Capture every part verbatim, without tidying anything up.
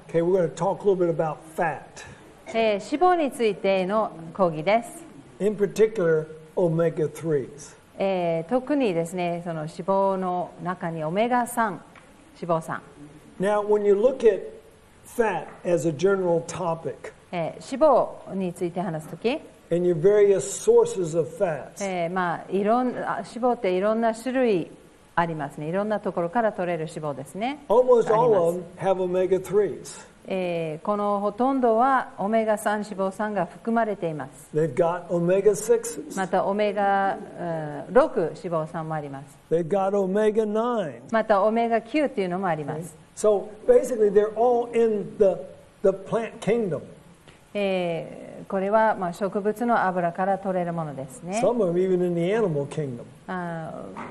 Okay, we're going to talk a little bit about fat. えー、脂肪についての講義です。 In particular, omega threes. えー、特にですね、その脂肪の中にオメガさん、脂肪酸。 Now, when you look at fat as a general topic, えー、脂肪について話すとき、 and your various sources of fats, えー、まあいろんな脂肪っていろんな種類ありますね。いろんなところから取れる脂肪ですね。 almost all of them have omega threes. えー、このほとんどはオメガさん脂肪酸が含まれています。 They've got omega sixes. またオメガろく脂肪酸もあります。 They've got omega nine. またオメガきゅうというのもあります。 So basically, they're all in the, the plant kingdom. えー、これはまあ植物の油から取れるものですね。 Some of them even in the animal kingdom. あ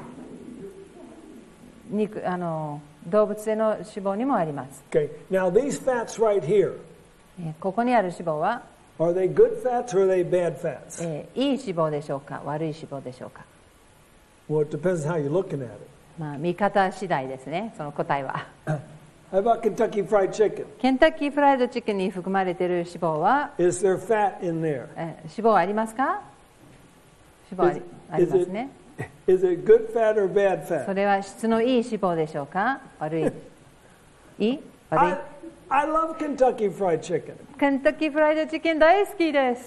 肉あの動物性の脂肪にもあります。 Okay, now these fats right here, えーここにある脂肪は、 are they good fats or are they bad fats? えーいい脂肪でしょうか、悪い脂肪でしょうか。 Well, it depends on how you're looking at it. まあ見方次第ですね、その答えは。 How about Kentucky Fried Chicken? ケンタッキーフライドチキンに含まれている脂肪は、 Is there fat in there? えー脂肪ありますか？脂肪あり Is, あり is ます it, ね。 is it good fat or bad そ fat? れは質のいい脂肪でしょうか、悪いいい悪 I, い I love Kentucky Fried Chicken. ケンタッキーフライドチキン大好きです。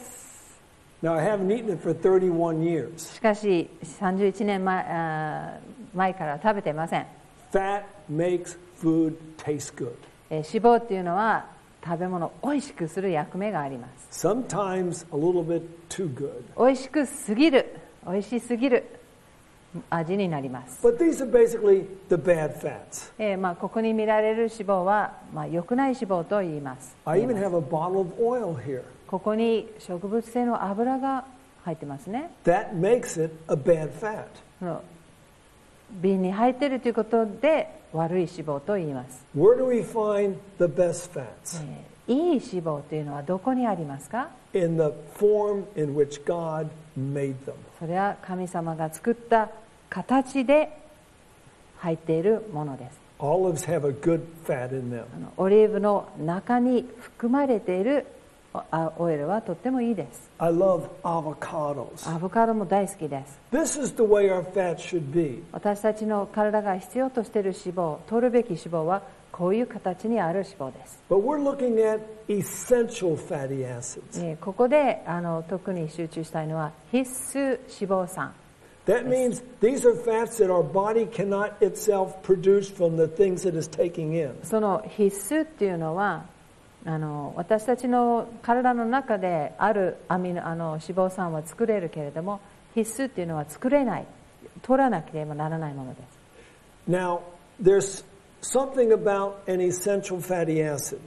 Now, I haven't eaten it for thirty-one years. しかしさんじゅういちねんまえ、あー前から食べてません。 Fat makes food taste good. えー脂肪っていうのは食べ物を美味しくする役目があります。 Sometimes a little bit too good. 美味しくすぎる、美味しすぎる味になります。 But these are basically the bad fats. えーまあ、ここに見られる脂肪は、まあ、良くない脂肪と言います。 I 言い even ます have a bottle of oil here. ここに植物性の油が入ってますね。 That makes it a bad fat. その瓶に入っているということで悪い脂肪と言います。 Where do we find the best fats? えーいい脂肪というのはどこにありますか？ In the form in which God made them. それは神様が作った形で入っているものです。 Olives have a good fat in them. あのオリーブの中に含まれているあオイルはとってもいいです。 I love avocados. アボカドも大好きです。 This is the way our fat should be. 私たちの体が必要としている脂肪、取るべき脂肪はこういう形にある脂肪です。 But we're looking at essential fatty acids. えーここであの特に集中したいのは必須脂肪酸。 That means these are fats that our body cannot itself produce from the things it is taking in. その必須っていうのはあの私たちの体の中であるアミノあの脂肪酸は作れるけれども、必須っていうのは作れない、取らなければならないものです。 Now, there's something about an essential fatty acid.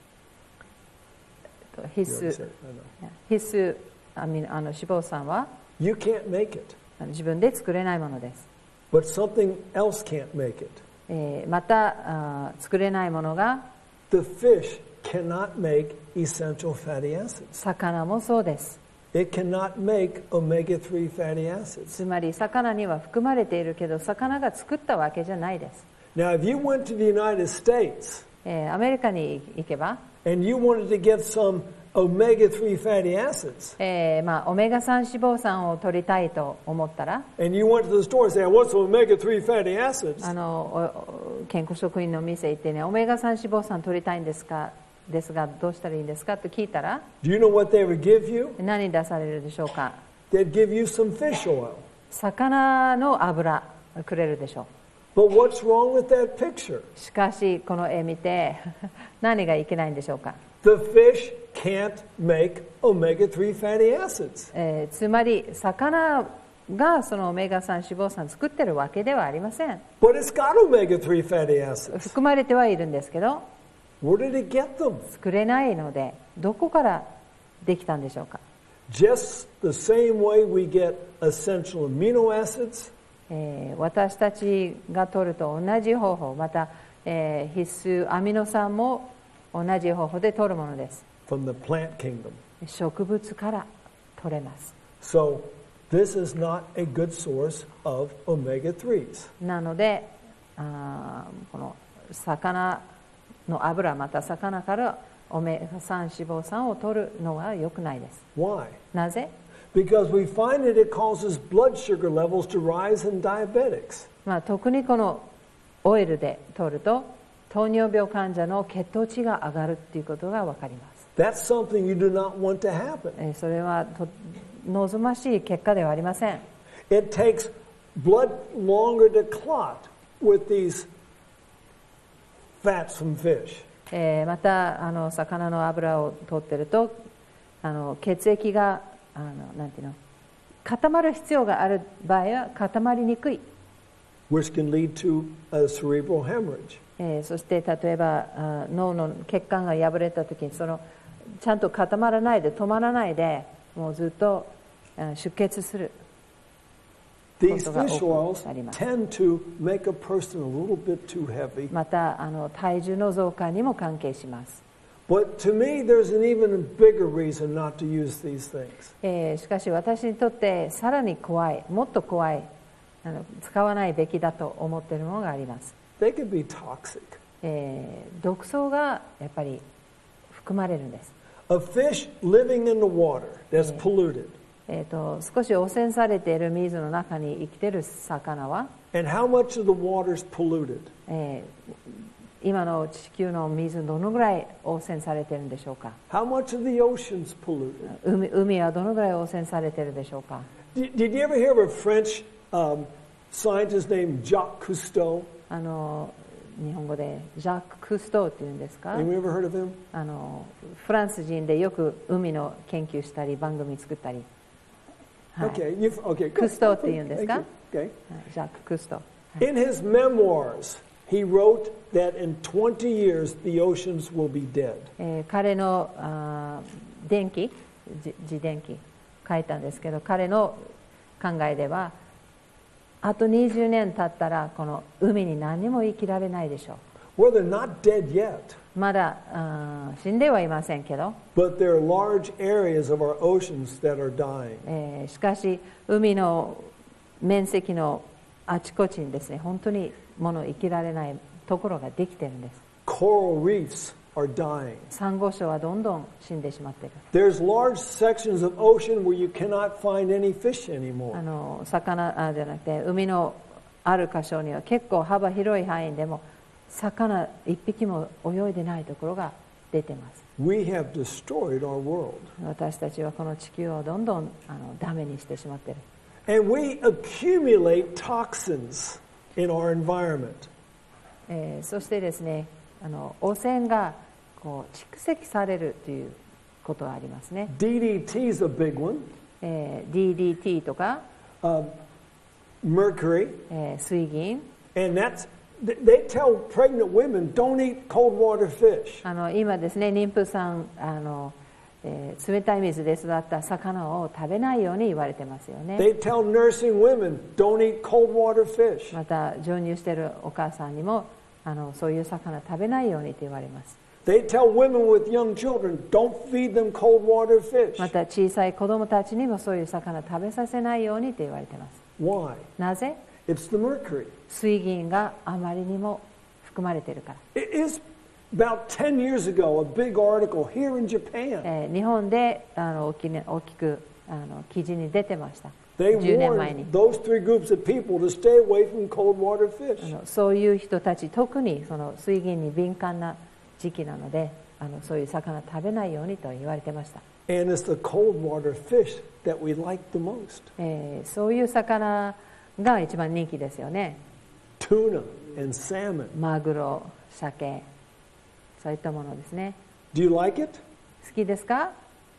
必 You 須 understand? I know. 必須アミノあの脂肪酸は You can't make it, あの自分で作れないものです。 but something else can't make it. えーまたあ作れないものが The fish cannot make essential fatty acids. 魚もそうです。 It cannot make omega three fatty acids. つまり魚には含まれているけど魚が作ったわけじゃないです。 Now, if you went to the United States えーアメリカに行けば、 and you wanted to get some omega three fatty acids, えーまあ、オメガさん脂肪酸を取りたいと思ったら、 and you went to the store and said, "What's omega three fatty acids?" あのお健康食品の店行ってね、オメガさん脂肪酸取りたいんですかですがどうしたらいいんですかと聞いたら、 Do you know what they would give you? 何出されるでしょうか。 They'd give you some fish oil. 魚の油くれるでしょう。 But what's wrong with that picture? しかしこの絵見て何がいけないんでしょうか。 The fish can't make omega three fatty acids. えーつまり魚がそのオメガさん脂肪酸作ってるわけではありません。 But it's got omega three fatty acids. 含まれてはいるんですけど Where did it get them? 作れないので、どこからできたんでしょうか。 Just the same way we get essential amino acids, えー私たちが取ると同じ方法、また、えー必須アミノ酸も同じ方法で取るものです。 from the plant kingdom. 植物から取れます。 So this is not a good source of omega threes. なのであーこの魚の油また魚からオメガさん脂肪酸を取るのは良くないです。 Why? なぜ？ Because we find that it causes blood sugar levels to rise in diabetics. まあ、特にこのオイルで取ると糖尿病患者の血糖値が上がるということが分かります。 That's something you do not want to happen. えーそれはと望ましい結果ではありません。 It takes blood longer to clot with these fats from fish. えーまたあの魚の油を取ってるとあの血液があのなんていうの固まる必要がある場合は固まりにくい、 which can lead to a cerebral hemorrhage. えーそして例えばあ脳の血管が破れた時にそのちゃんと固まらないで止まらないでもうずっとあ出血する These ことが fish 多 oils くなります。 tend to make a person a little bit too heavy. またあの体重の増加にも関係します。 But to me, there's an even bigger reason not to use these things. えーしかし私にとってさらに怖い、もっと怖いあの使わないべきだと思っているものがあります。 They can be toxic. えー毒素がやっぱり含まれるんです。 A fish living in the water that's polluted. えーと少し汚染されている水の中に生きている魚は、 And how much of the water is polluted? えー今の地球の水どのぐらい汚染されているんでしょうか。 How much of the ocean's polluted? 海, 海はどのぐらい汚染されているでしょうか。 Did, did you ever hear of a French um, scientist named Jacques Cousteau? あの日本語でジャック・クストーっていうんですか。 Have you ever heard of him? あのフランス人でよく海の研究したり番組作ったり、はい Okay, you've, okay. クストって言うんですか。 Thank you. Okay. はいジャック・クスト。 In his memoirs, he wrote that in twenty years the oceans will be dead. えー彼のあー伝記じ自伝記書いたんですけど、彼の考えではあとにじゅうねん経ったらこの海に何も生きられないでしょう。 Well, they're not dead yet, まだあー死んではいませんけど、 but there are large areas of our oceans that are dying. えーしかし海の面積のあちこちにですね、本当にもの生きられないところができてるんです。 Coral reefs are dying. サンゴ礁はどんどん死んでしまっている。 There's large sections of ocean where you cannot find any fish あ anymore. の魚あじゃなくて海のある箇所には結構幅広い範囲でも魚一匹も泳いでないところが出てます。 We have destroyed our world. 私たちはこの地球をどんどんあのダメにしてしまっている。 And we accumulate toxins in our environment. えーそしてですね、あの汚染がこう蓄積されるということがありますね。 D D T is a big one. えー ディーディーティー とか、 Uh, mercury. えー水銀、 And that's, they tell pregnant women, don't eat cold water fish. あの今ですね、妊婦さんあの、えー冷たい水で育った魚を食べないように言われてますよね。 They tell nursing women, don't eat cold water fish. また授乳しているお母さんにもあのそういう魚食べないようにと言われます。 They tell women with young children, don't feed them cold water fish. また小さい子供たちにもそういう魚食べさせないようにと言われています。 Why? なぜ？ It's the mercury. 水銀があまりにも含まれているから。 It is about ten years ago, a big article here in Japan. えー日本であの大き,、ね、大きくあの記事に出てました。 They じゅうねんまえに warned those three groups of people to stay away from cold water あ fish. のそういう人たち、特にその水銀に敏感な時期なので、あのそういう魚食べないようにと言われてました。 And it's the cold water fish that we like the most. えーそういう魚が一番人気ですよね。 Tuna and salmon. マグロ、鮭、そういったものですね。 Do you like it? 好きですか？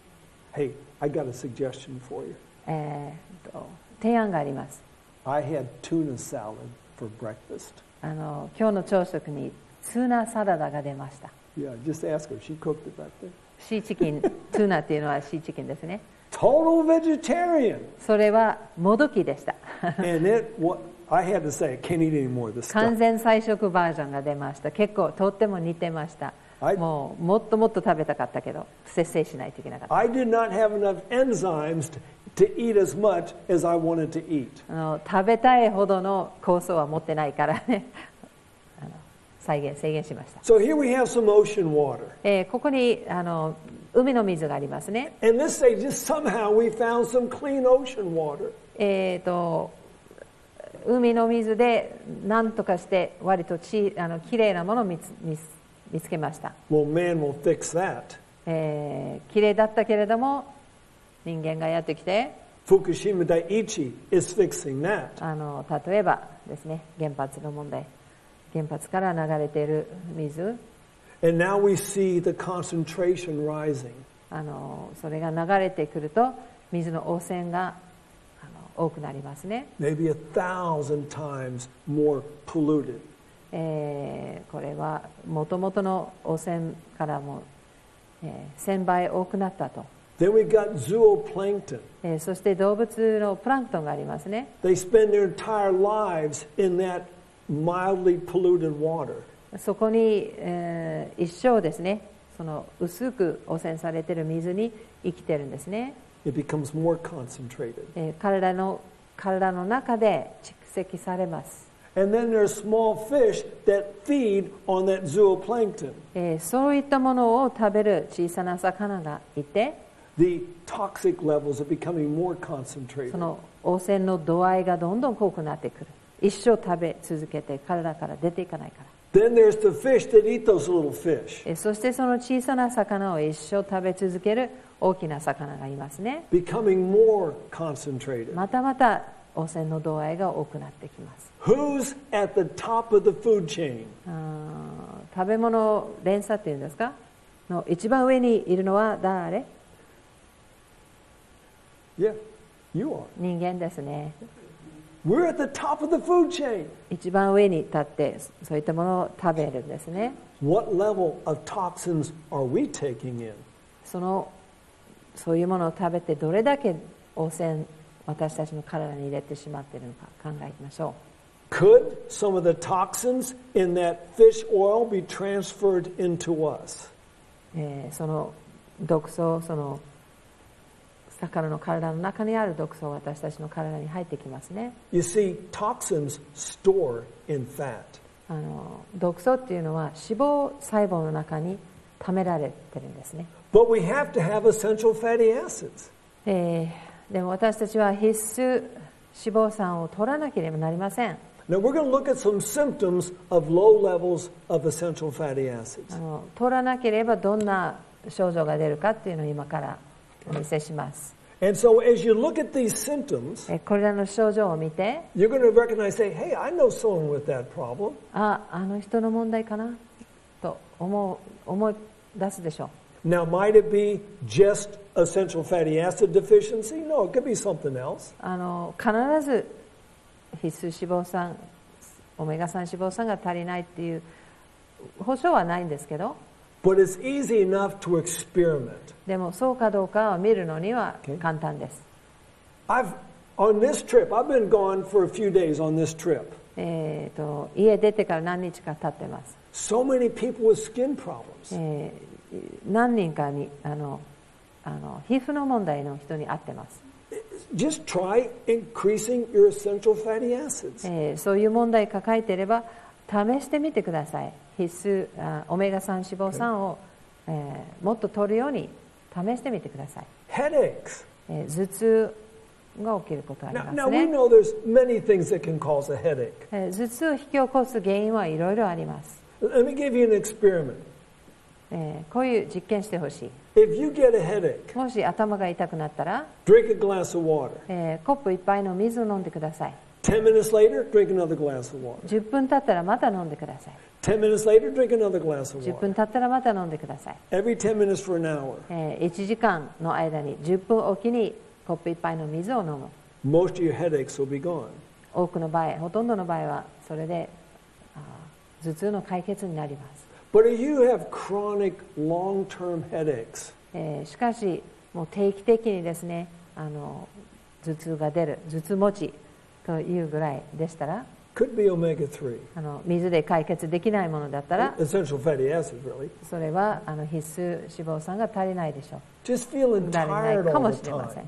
Hey, I got a suggestion for you. えーと提案があります。 I had tuna salad for breakfast. あの今日の朝食にツナサラダが出ました。 Yeah, just ask her. She cooked it back there. シーチキン、ツナっていうのはシーチキンですね。 Total vegetarian. それはもどきでした。 And it, what I had to say, I can't eat any more of this 完 stuff. 全菜食バージョンが出ました。結構とっても似てました。 はいもうもっともっと食べたかったけど節制しないといけなかった。 I did not have enough enzymes to, to eat as much as I wanted to eat. あの食べたいほどの酵素は持ってないからね。あの再現制限しました。 So here we have some ocean water. えーここにあの海の水がありますね。 And let's say just somehow we found some clean ocean water. えー、と海の水で何とかして割とちあのきれいなものを見つ見つ見つけました。 Well, man will fix that. えー、きれいだったけれども人間がやってきて Fukushima Daiichi is fixing that. あの例えばですね、原発の問題、原発から流れている水、 And now we see the concentration rising. あのそれが流れてくると水の汚染があの多くなりますね。 Maybe a thousand times more polluted. えーこれはもともとの汚染からも、えー、せんばい多くなったと。 Then we got zooplankton. えーそして動物のプランクトンがありますね。 They spend their entire lives in that mildly polluted water. そこに、えー一生ですね、その薄く汚染されている水に生きてるんですね。 It becomes more concentrated. えー体の体の中で蓄積されます。 And then there's small fish that feed on that zooplankton. えーそういったものを食べる小さな魚がいて、 The toxic levels are becoming more そ concentrated. の汚染の度合いがどんどん濃くなってくる。一生食べ続けて体から出ていかないから。 Then there's the fish that eat those little fish, えーそしてその小さな魚を一生食べ続ける大きな魚がいますね。 becoming more concentrated. またまた汚染の度合いが多くなってきます。 Who's at the top of the food chain? あー食べ物連鎖っていうんですかの一番上にいるのは誰？ Yeah, you are. 人間ですね。 We're at the top of the food chain. 一番上に立ってそういったものを食べるんですね。 What level of toxins are we taking in? そのそういうものを食べてどれだけ汚染私たちの体に入れてしまっているのか考えましょ Could some of the toxins in that fish oil be transferred into us? う。えーその毒素、その魚の体の中にある毒素を私たちの体に入ってきますね。 You see, toxins store in fat. あの毒素っていうのは脂肪細胞の中に溜められてるんですね。 But we have to have essential fatty acids. えーでも私たちは必須脂肪酸を取らなければなりません。 Now we're going to look at some symptoms of low levels of essential fatty acids. あの取らなければどんな症状が出るかっていうのを今からお見せします。 And so as you look at these symptoms, えこれらの症状を見て、 you're going to recognize, say, hey, I know someone with that problem. あ、あの人の問題かなと思う思い出すでしょう。 Now, might it be just essential fatty acid deficiency? No, it could be something else. あの必ず必須脂肪酸、オメガさん脂肪酸が足りないっていう保証はないんですけど、 But it's easy enough to experiment. でもそうかどうかを見るのには Okay. 簡単です。 I've on this trip, I've been gone for a few days on this trip. えー、と家出てから何日か経ってます。 So many people with skin problems. えー何人かにあのあの皮膚の問題の人に会ってます。 Just try increasing your essential fatty acids. えーそういう問題抱えていれば試してみてください。必須あオメガさん脂肪酸を、えーもっと取るように試してみてください。 Headaches. えー頭痛が起きることあり Now, ま now す we ね。 know there's many things that can cause a headache. えー頭痛を引き起こす原因はいろいろあります。 Let me give you an experiment. えーこういう実験してほしい。 If you get a headache, もし頭が痛くなったら、 drink a glass of water. えーコップ一杯の水を飲んでください。 Ten minutes later, drink another glass of water. じゅっぷん経ったらまた飲んでください。 Ten minutes later, drink another glass of じゅっ water. ぷん経ったらまた飲んでください。 Every ten minutes for an hour. えーいちじかんの間にじゅっぷんおきにコップ一杯の水を飲む。 Most of your headaches will be gone. 多くの場合、ほとんどの場合はそれであー頭痛の解決になります。 But if you have chronic long-term headaches, えーしかしもう定期的にですね、あの頭痛が出る、頭痛持ちというぐらいでしたら、 could be omega three. あの水で解決できないものだったら、 Essential fatty acids, really. それはあの必須脂肪酸が足りないでしょう。 Just feeling 足りない tired か all も the しれませ time. ん。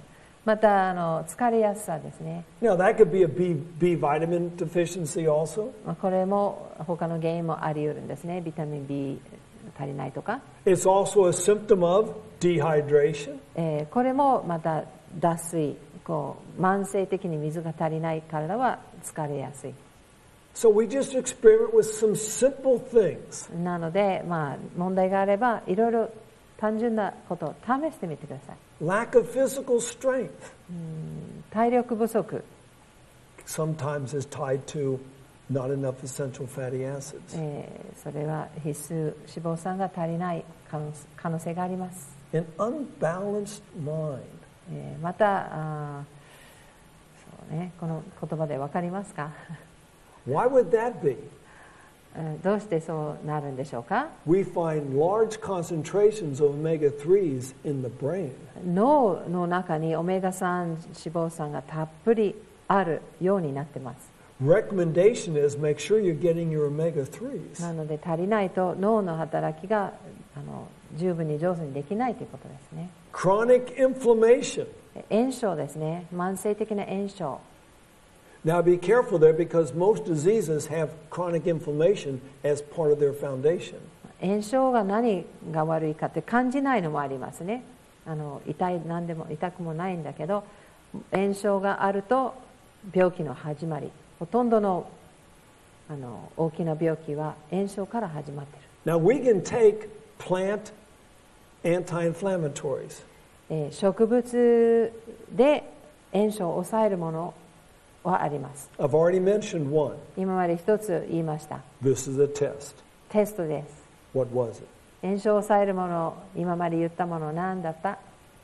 またあの疲れやすさですね。 Now, that could be a B, B vitamin deficiency also. まあこれも他の原因もあり得るんですね。ビタミン B 足りないとか、 It's also a symptom of dehydration. えーこれもまた脱水、こう慢性的に水が足りない体は疲れやすい。 So we just experiment with some simple things. なので、まあ、問題があればいろいろ単純なことを試してみてください。 Lack of physical strength 体力不足、 sometimes is tied to not enough essential fatty acids. えーそれは必須脂肪酸が足りない可能可能性があります。 An unbalanced mind. えーまたあーそうね、この言葉で分かりますか？ Why would that be? えーどうしてそうなるんでしょうか？ We find large concentrations of omega threes in the brain. 脳の中にオメガさん脂肪酸がたっぷりあるようになってます。 Recommendation is make sure you're getting your omega threes. なので足りないと脳の働きがあの十分に上手にできないということですね。 Chronic inflammation. 炎症ですね。慢性的な炎症。 Now be careful there because most diseases have chronic inflammation as part of their foundation. 炎症が何が悪いかって感じないのもありますね。あの痛い何でも痛くもないんだけど、炎症があると病気の始まり。ほとんどのあの大きな病気は炎症から始まっている。 Now we can take plant anti-inflammatories. えー植物で炎症を抑えるものはあります。 I've already mentioned one. 今まで一つ言いました。 This is a test. テストです。 What was it? 炎症を抑えるもの、今まで言ったもの何だった？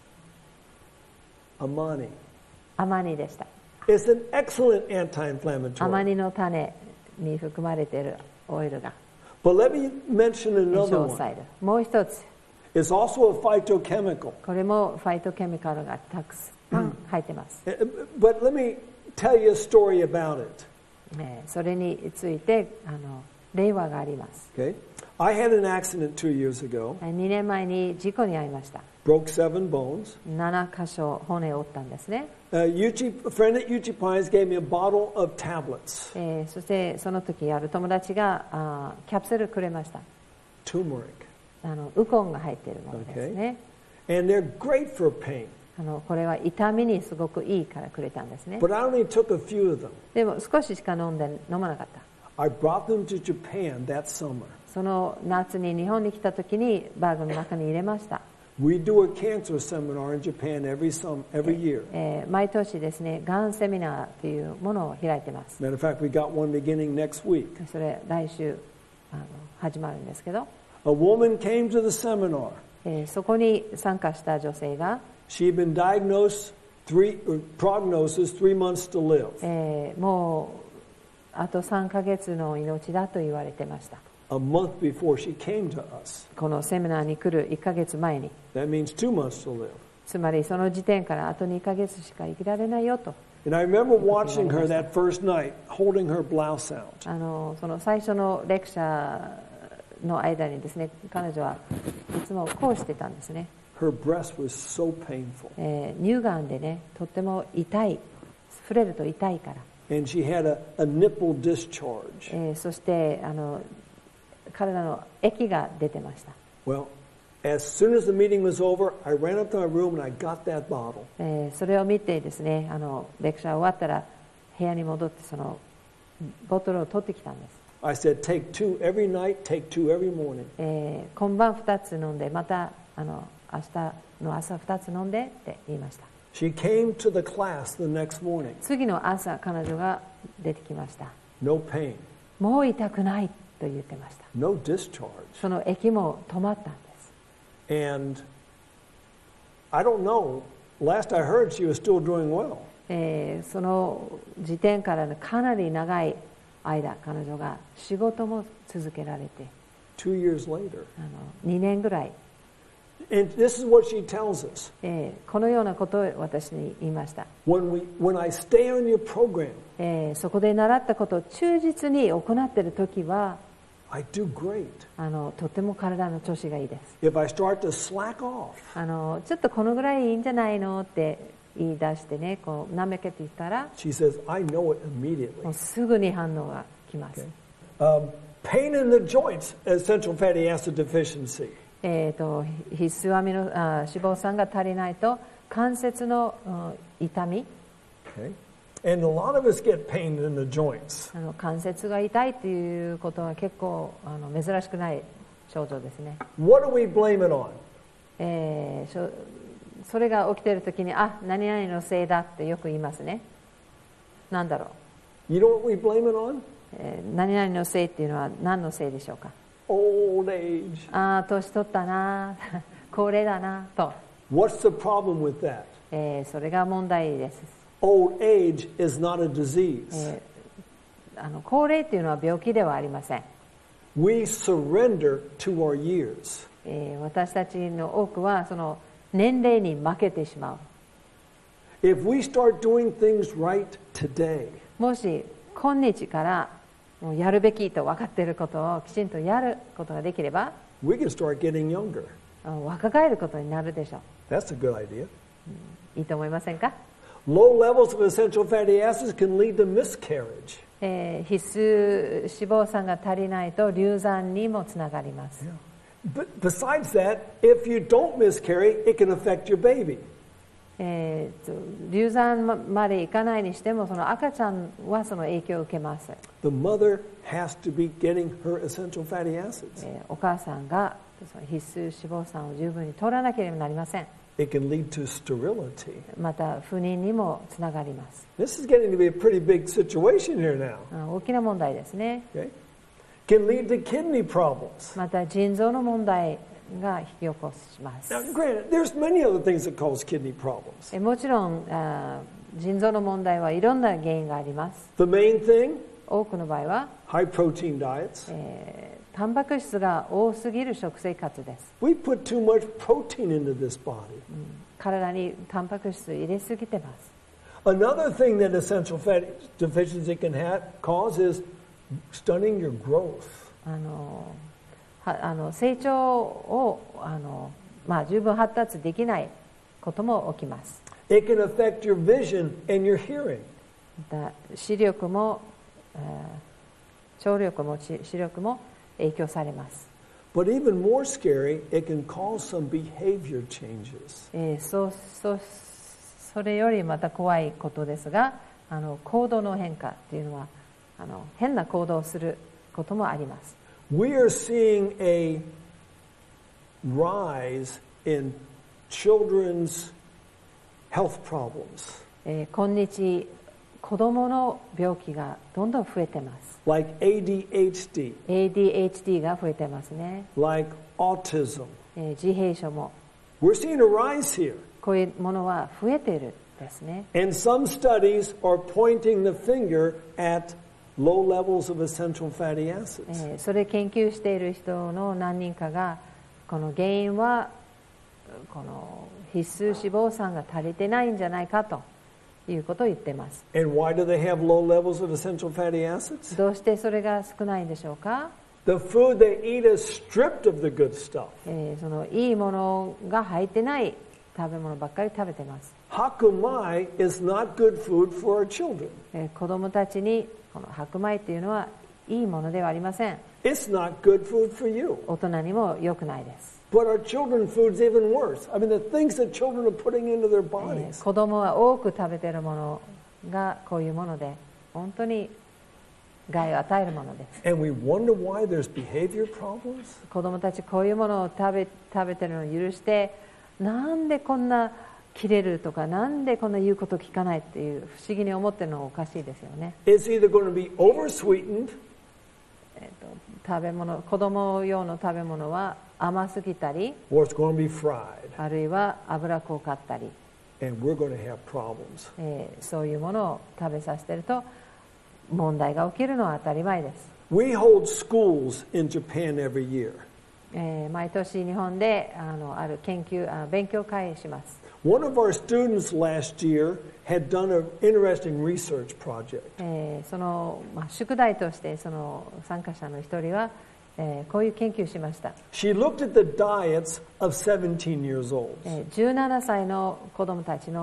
Amani. アマニでした。 It's an excellent アマ anti-inflammatory. ニの種に含まれているオイルが But let me mention 炎 another 症を one. 抑える。もう一つ、 It's also a phytochemical. これもファイトケミカルがたくさん入ってます。 Uh, But let me tell you a story about it. ね、それについてあの例話があります。 Okay? I had an accident two years ago. にねんまえに事故に遭いました。 Broke seven bones. なな箇所骨を折ったんですね。 Uh, Uchi, a friend at Uchi Pines gave me a bottle of tablets, えーそしてその時ある友達があーキャプセルくれました。 turmeric. あのウコンが入っているものですね。 And they're great for pain. あのこれは痛みにすごくいいからくれたんですね。 But I only took a few of them. でも少ししか飲んで飲まなかった。 I brought them to Japan that summer. その夏に日本に来た時にバッグの中に入れました。 We do a cancer seminar in Japan every sum, every year. えー毎年ですね、がんセミナーというものを開いてます。 Matter of fact, we got one beginning next week. それ来週あの始まるんですけど、 A woman came to the seminar. えーそこに参加した女性が、 She had been diagnosed three or prognosis three months to live. えーもうあとさんかげつの命だと言われてました。 A month before she came to us. このセミナーに来るいっかげつまえに、 That means two months to live. つまりその時点からあとにかげつしか生きられないよと。 And I remember watching her that first night, holding her blouse out. あのその最初のレクチャーの間にですね、彼女はいつもこうしてたんですね。 Her breast was so painful. えー乳がんでね、とっても痛い、触れると痛いから、 And she had a, a nipple discharge. えーそしてあの彼らの液が出てました。 Well, as soon as the meeting was over, I ran up to my room and I got that bottle. えーそれを見てですね、あのレクチャー終わったら部屋に戻ってそのボトルを取ってきたんです。 I said, take two every night, take two every morning. えー今晩ふたつ飲んで、またあの明日の朝ふたつ飲んでって言いました。 She came to the class the next morning. 次の朝彼女が出てきました。 No pain, もう痛くないと言ってました。 no discharge. その液も止まったんです。 And I don't know, last I heard she was still doing well. えーその時点からのかなり長い間彼女が仕事も続けられて、 Two years later. あのにねんぐらい、 And this is what she tells us. えーこのようなことを私に言いました。 When, we, when I stay on your program, えーそこで習ったことを忠実に行っているときは I do great. あのとても体の調子がいいです。 If I start to slack off, あのちょっとこのぐらいいいんじゃないのって言い出してね、こう舐めけていたら、 she says, I know it も immediately. うすぐに反応が来ます。 Okay. Um, pain in the joints, essential fatty acid deficiency. えー、と必須アミノあ脂肪酸が足りないと関節の、うん、痛み、 Okay. And a lot of us get pain in the joints. あの関節が痛いということは結構あの珍しくない症状ですね。 What do we blame it on? えー、しょそれが起きているときに、あ、何々のせいだってよく言いますね。なんだろう、 You know what we blame it on? えー、何々のせいっていうのは何のせいでしょうか。 Old age. ああ、年取ったな高齢だなと、 What's the problem with that? えー、それが問題です。 Old age is not a disease. えー、あの高齢っていうのは病気ではありません。 We surrender to our years. えー、私たちの多くはその年齢に負けてしまう。 If we start doing things right today, もし今日からもうやるべきと分かっていることをきちんとやることができれば、 we can start getting younger. 若返ることになるでしょう。 That's a good idea. いいと思いませんか。 Low levels of essential fatty acids can lead to miscarriage. えー、必須脂肪酸が足りないと流産にもつながります。 But besides that, if you don't miscarry, it can affect your baby. えー、と流産までいかないにしてもその赤ちゃんはその影響を受けます。 The mother has to be getting her essential fatty acids. えー、お母さんがその必須脂肪酸を十分に取らなければなりません。 It can lead to sterility. また不妊にもつながります。 This is getting to be a pretty big situation here now. あ大きな問題ですね。 Okay? Can lead to kidney problems. また腎臓の問題が引き起こします。 Now, granted, there's many other things that cause kidney problems. えもちろんあ腎臓の問題はいろんな原因があります。 The main thing, 多くの場合は、 high protein diets. えー、タンパク質が多すぎる食生活です。 We put too much protein into this body. 体にタンパク質入れすぎてます。 Another thing that essential fat deficiency can have, cause is stunning your growth. あのはあの成長をあの、まあ、十分発達できないことも起きます。 It can affect your vision and your hearing. また視力も、えー、聴力も視視力も影響されます。 But even more scary, it can cause some behavior changes. えー、そうそうそれよりまた怖いことですが、あの行動の変化っていうのはあの変な行動をすることもあります。 We are seeing a rise in children's health problems, えー、今日子どもの病気がどんどん増えてます。 like A D H D, エーディーエイチディー が増えてますね。 like autism. えー、自閉症も We're seeing a rise here. こういうものは増えているですね。 And some studies are pointing the finger at low levels of essential fatty acids. えー、それ研究している人の何人かがこの原因はこの必須脂肪酸が足りてないんじゃないかということを言っています。 And why do they have low levels of essential fatty acids? どうしてそれが少ないんでしょうか。 The food they eat is stripped of the good stuff. えー、そのいいものが入ってない食べ物ばっかり食べてます。 Hakumai is not good food for our children. えー、子供たちにこの白米っていうのはいいものではありません。 It's not good food for you. 大人にも良くないです。 But our children's food's even worse. I mean, the things that children are putting into their え bodies. ー、子供は多く食べているものがこういうもので本当に害を与えるものです。 And we wonder why there's behavior problems. 子供たちこういうものを食べ、食べてるのを許してなんでこんな切れるとかなんでこんな言うこと聞かないっていう不思議に思ってるのはおかしいですよね。 It's either going to be oversweetened, えー、と食べ物子供用の食べ物は甘すぎたり or it's going to be fried. あるいは脂っこかったり、 And we're going to have problems. えーそういうものを食べさせてると問題が起きるのは当たり前です。 We hold schools in Japan every year. えー毎年日本であのある研究あ勉強会します。 One of our students last year had done an interesting research project. えーその、まあ、宿題としてその参加者の一人は、えーこういう研究をしました。 She looked at the diets of seventeen years old. えーじゅうななさいの子どもたちの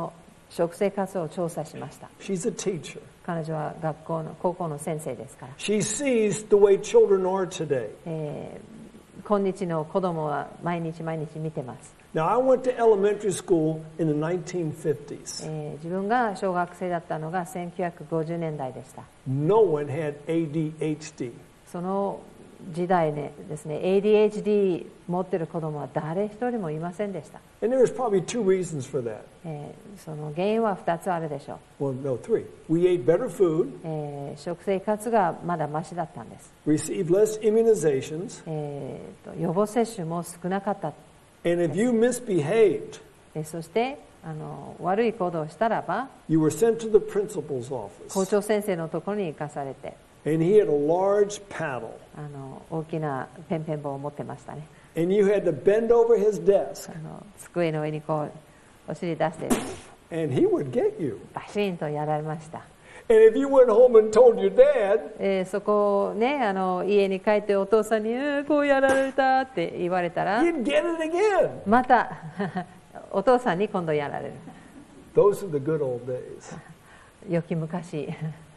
食生活を調査しました。 She's a teacher. 彼女は学校の高校の先生ですから、 She sees the way children are today. えー、今日の子供は毎日毎日見てます。 Now, I went to elementary school in the nineteen fifties. えー、自分が小学生だったのがせんきゅうひゃくごじゅうねんだいでした。 No one had A D H D. その時代ねですね、エーディーエイチディー 持っている子供は誰一人もいませんでした。 And there was probably two reasons for that. えー、その原因はふたつあるでしょう。 Well, no, three. We ate better food, えー、食生活がまだマシだったんです。 received less immunizations, えー、と予防接種も少なかった。 and if you misbehaved, えー、そしてあの悪い行動をしたらば you were sent to the principal's 校 office. 長先生のところに行かされて、 And he had a large paddle. あの大きなペンペン棒を持ってましたね。 And you had to bend over his desk, あの机の上にこうお尻出して and he would get you. バシーンとやられました。 And if you went home and told your dad, えー、そこをね、あの家に帰ってお父さんに、えー、こうやられたって言われたら you'd get it again. またお父さんに今度やられる。 Those are the good old days. 良き昔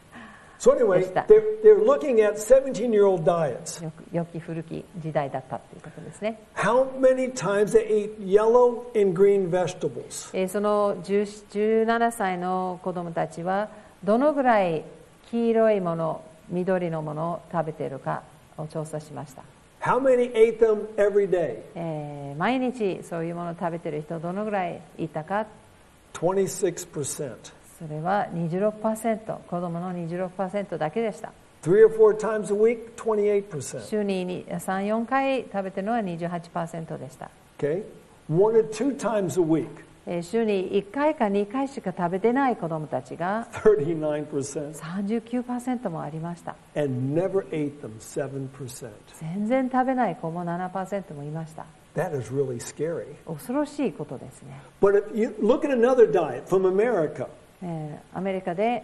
So anyway, Yes, that. they're, they're looking at seventeen-year-old diets. よく良き古き時代だったということですね。 How many times they ate yellow and green vegetables? えー、そのじゅうじゅうななさいの子供たちはどのぐらい黄色いもの、緑のものを食べているかを調査しました。 How many ate them every day? えー、毎日そういうものを食べている人どのぐらいいたか、 twenty-six percent. それは にじゅうろくパーセント、子供の にじゅうろくパーセント だけでした。 Three or four times a week, twenty-eight percent. 週にさん、よんかい食べているのは にじゅうはちパーセント でした。 Okay? One or two times a week, えー、週にいっかいかにかいしか食べてない子供たちが thirty-nine percent. さんじゅうきゅうパーセント もありました。 And never ate them, seven percent. 全然食べない子も ななパーセント もいました。 That is really scary. 恐ろしいことですね。 But if you look at another diet from America, えー、アメリカで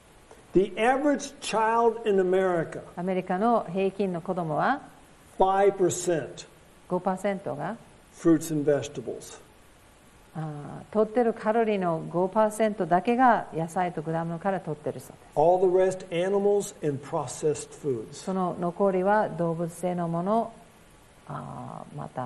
the average child in America, アメリカの平均の子供は five percent ごパーセントが fruits and vegetables. あ取ってるカロリーの ごパーセント だけが野菜と果物から取ってるそうです。 All the rest, animals and processed foods. その残りは動物性のもの、あまた、うん、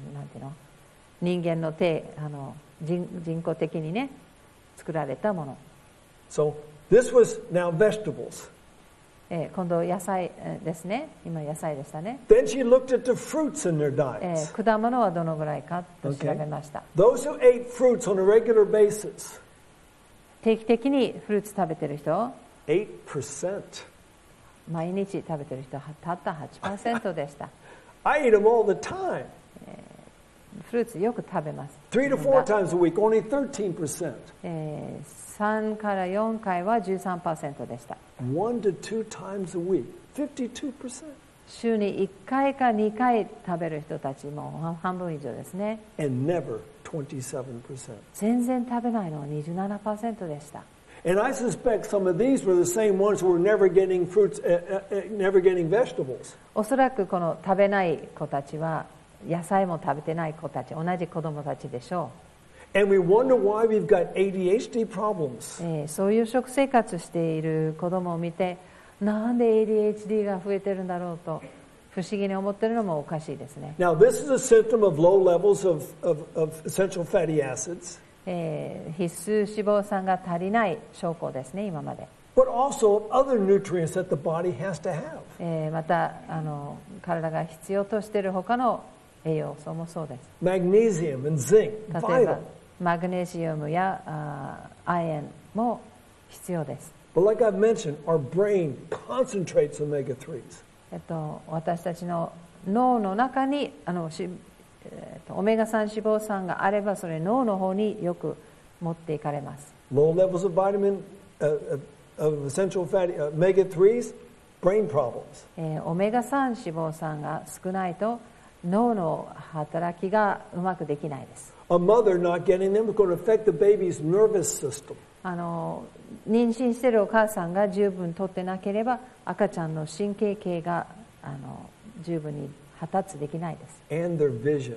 なんていうの、人間の手あの 人, 人工的にね作られたもの。 So this was now vegetables. えー、今度野菜ですね。今野菜でしたね。 Then she looked at the fruits in their え diets. ー、果物はどのぐらいかと調べました。 Those who ate fruits on a regular basis, 定期的にフルーツ食べてる人、 eight percent. 毎日食べてる人はたった はちパーセント でした。 I eat them all the time. フルーツよく食べます。 Three to four times a week, only thirteen percent. えー、さんからよんかいは じゅうさんパーセント でした。 One to two times a week, fifty-two percent. 週にいっかいかにかい食べる人たちも半分以上ですね。 And never twenty-seven percent. 全然食べないのは にじゅうななパーセント でした。 And I suspect some of these were the same ones who were never getting fruits, uh, uh, uh, never getting vegetables. おそらくこの食べない子たちは野菜も食べてない子たち、同じ子供たちでしょう。 And we wonder why we've got A D H D problems. えー、そういう食生活している子供を見て、なんで エーディーエイチディー が増えてるんだろうと不思議に思ってるのもおかしいですね。 Now, this is a symptom of low levels of, of, of essential fatty acids, えー、必須脂肪酸が足りない証拠ですね、今まで。 but also of other nutrients that the body has to have. えー、またあの体が必要としている他の栄養素もそうです。 Magnesium and zinc, 例えば vital. マグネシウムやあ亜鉛も必要です。 But like I've mentioned, our brain concentrates omega threes. えっと、私たちの脳の中にあのし、えっと、オメガさん脂肪酸があればそれ脳の方によく持っていかれます。 Low levels of vitamin, uh, of essential fatty, uh, omega threes, brain problems. えー、オメガさん脂肪酸が少ないと脳の働きがうまくできないです。 A mother not getting them is going to affect the baby's nervous system. あの妊娠しているお母さんが十分とってなければ赤ちゃんの神経系があの十分に発達できないです。 And their vision.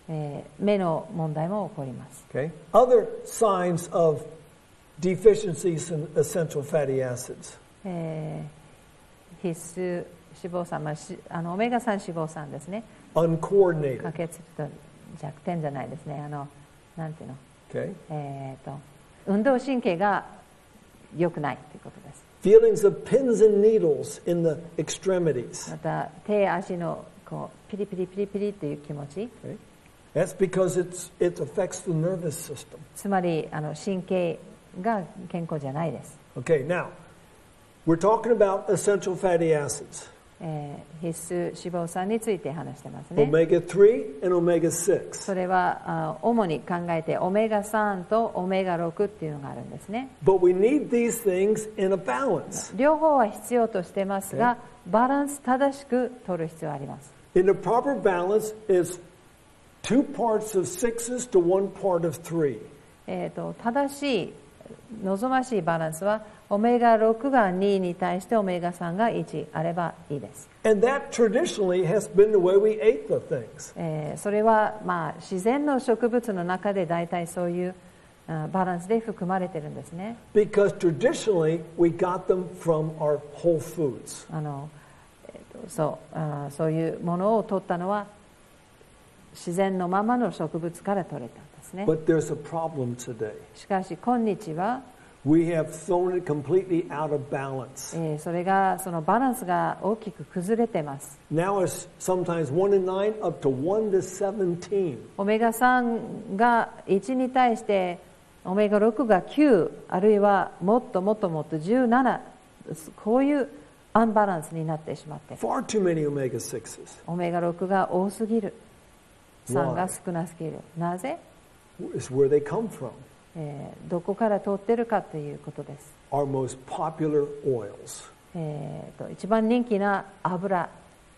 えー目の問題も起こります。 Okay? Other signs of deficiencies in essential fatty acids. えー必須脂肪酸、まあ、しあのオメガさん脂肪酸ですね。 Uncoordinated. 可決と弱点じゃないですね。あのなんていうの、 Okay? えー、と運動神経が良くないということです。 Feelings of pins and needles in the extremities. また手足のこうピリピリピリピリという気持ち、 Okay? That's because it's, it affects the nervous system. つまりあの神経が健康じゃないです。 Okay, now, we're talking about essential fatty acids. えー必須脂肪酸について話してますね。 オメガスリー and オメガシックス. それはあ主に考えてオメガさんとオメガろくっていうのがあるんですね。 But we need these things in a balance. 両方は必要としてますが、バランス正しく取る必要があります。 In the proper balance is two parts of sixes to one part of three. えー、と正しい望ましいバランスはオメガろくがにに対してオメガさんがいちあればいいです。 And that traditionally has been the way we ate the things. えーそれは、まあ、自然の植物の中で大体そういうあバランスで含まれてるんですね。 Because traditionally we got them from our whole foods. あの、えーとそうあそういうものを取ったのは自然のままの植物から取れたんですね。 But there's a problem today. しかし今日は、 We have thrown it completely out of balance. えーそれがそのバランスが大きく崩れてます。 Now it's sometimes one in nine up to one to seventeen. オメガさんがいちに対してオメガろくがきゅう、あるいはもっともっともっとじゅうなな、こういうアンバランスになってしまって、 Far too many omega sixes. オメガろくが多すぎる、さんが少なすぎる。なぜ？ Is where they come from. えーどこから取ってるかということです。 Our most popular oils. えーと一番人気な油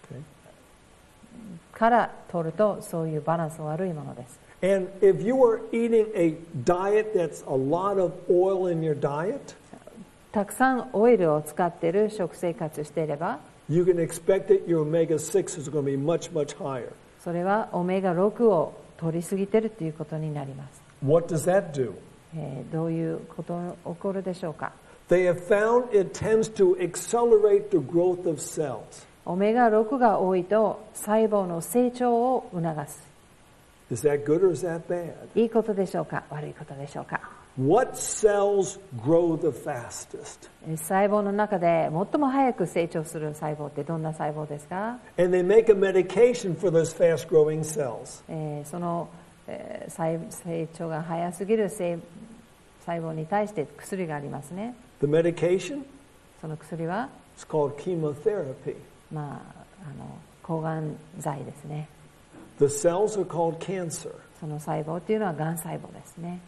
Okay? から取るとそういうバランス悪いものです。 And if you are eating a diet that's a lot of oil in your diet, たくさんオイルを使っている食生活していれば、 you can expect that your omega six is going to be much, much higher. それはオメガろくを取りすぎているということになります。 What does that do? えーどういうことが起こるでしょうか。 They have found it tends to accelerate the growth of cells. オメガろくが多いと細胞の成長を促す。 Is that good or is that bad? いいことでしょうか、悪いことでしょうか。 What cells grow the fastest? えー細胞の中で最も早く成長する細胞ってどんな細胞ですか？ And they make a medication for those fast growing cells. えーその、えー細成長が早すぎる細細胞に対して薬がありますね。 The medication その薬は、 is called chemotherapy. まあ、あの抗がん剤ですね。 The cells are called cancer. その細胞っていうのはがん細胞ですね。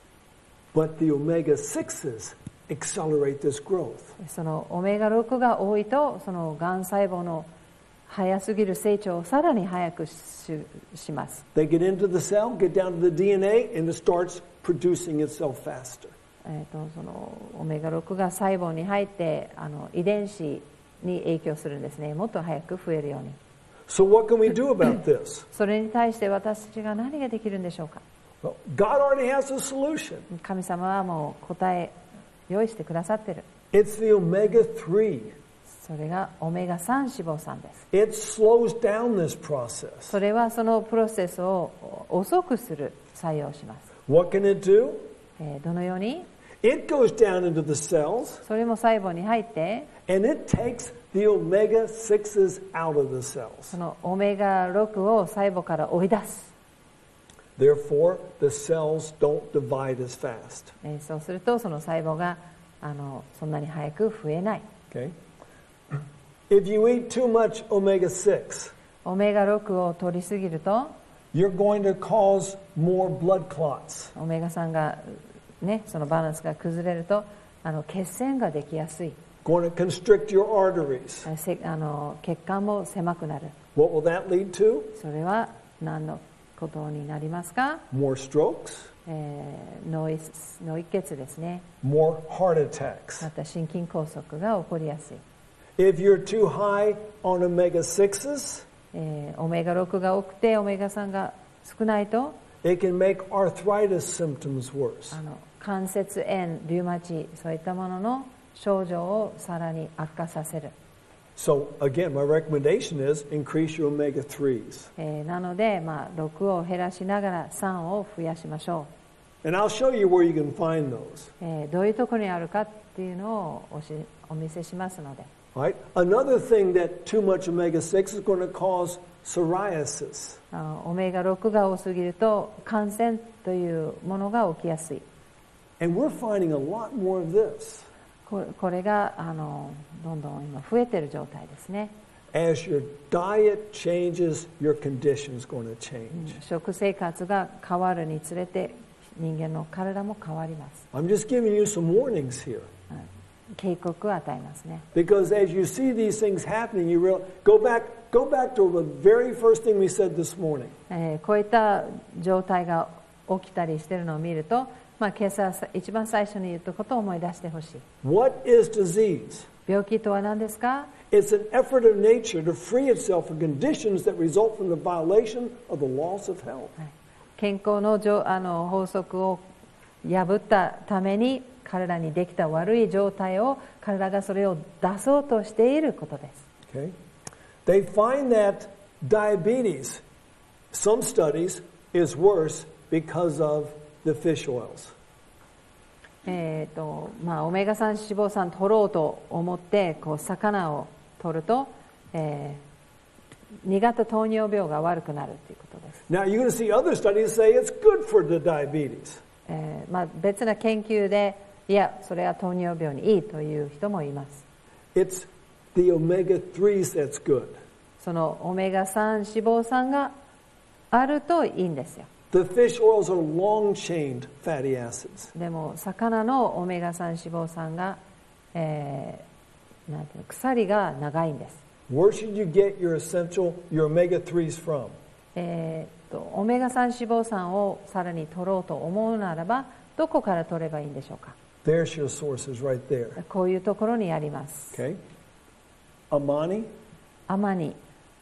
But the omega sixes accelerate this growth. そのオメガろくが多いとそのがん細胞の早すぎる成長をさらに早く し, します。 They get into the cell, get down to the D N A, and it starts producing itself faster. えー、とそのオメガろくが細胞に入ってあの遺伝子に影響するんですね。もっと早く増えるように。 So what can we do about this? それに対して私たちが何ができるんでしょうか。 Well, God already has a solution. 神様はもう答え用意してくださってる。 It's the omega three. それがオメガさん脂肪酸です。 It slows down this process. それはそのプロセスを遅くする作用をします。 What can it do? えーどのように？ It goes down into the cells それも細胞に入って、 and it takes the omega sixes out of the cells. そのオメガろくを細胞から追い出す。 Therefore, the cells don't divide as fast. えーそうするとその細胞があのそんなに早く増えない。 Okay? If you eat too much omega six, オメガろくを取りすぎると you're going to cause more blood clots. オメガさんがね、そのバランスが崩れるとあの血栓ができやすい。 Going to constrict your arteries. あせあの血管も狭くなる。 What will that lead to? それは何のことになりますか？ More strokes, えー脳い脳溢血ですね。 more heart attacks. また心筋梗塞が起こりやすい。 If you're too high on omega sixes, えーオメガろくが多くてオメガさんが少ないと it can make arthritis symptoms worse. あの関節炎、リウマチ、そういったものの症状をさらに悪化させる。 So again, my recommendation is increase your omega threes. えー、なので、まあ、ろくを減らしながらさんを増やしましょ And I'll show you where you can find those. う。えー、どういうところにあるかっていうのをおしお見せしますので。 Right? Another thing that too much omega six is going to cause psoriasis. あのオメガろくが多すぎると感染というものが起きやすい。 And we're finding a lot more of this. ここれがあのどんどん今増えている状態ですね。 As your diet changes, your condition is going to change. 食生活が変わるにつれて人間の体も変わります。 I'm just giving you some warnings here. 警告を与えますね。 Because as you see these things happening, you real go back go back to the very first thing we said this morning. えーこういった状態が起きたりしているのを見ると、まあ、今朝一番最初に言ったことを思い出してほしい。 What is disease? 病気とは何ですか？ It's an effort of nature to free itself from conditions that result from the violation of the laws of health. 健康のじょあの法則を破ったために体にできた悪い状態を体がそれを出そうとしていることです。 Okay? They find that diabetes, some studies, is worse because of the fish oils. えーとまあ、オメガさん脂肪酸取ろうと思ってこう魚を取ると、えー、に型糖尿病が悪くなるということです。 Now you're going to see other studies say it's good for the diabetes. えーまあ、別な研究でいやそれは糖尿病にいいという人もいます。 It's the omega threes that's good. そのオメガさん脂肪酸があるといいんですよ。 The fish oils are long-chained fatty acids. でも魚のオメガさん脂肪酸が、えー、なんていうの鎖が長いんです。 Where should you get your essential, your omega threes from? えー、とオメガさん脂肪酸をさらに取ろうと思うならばどこから取ればいいんでしょうか。 There's your sources right there. こういうところにあります。 Okay? Amani, アマニ、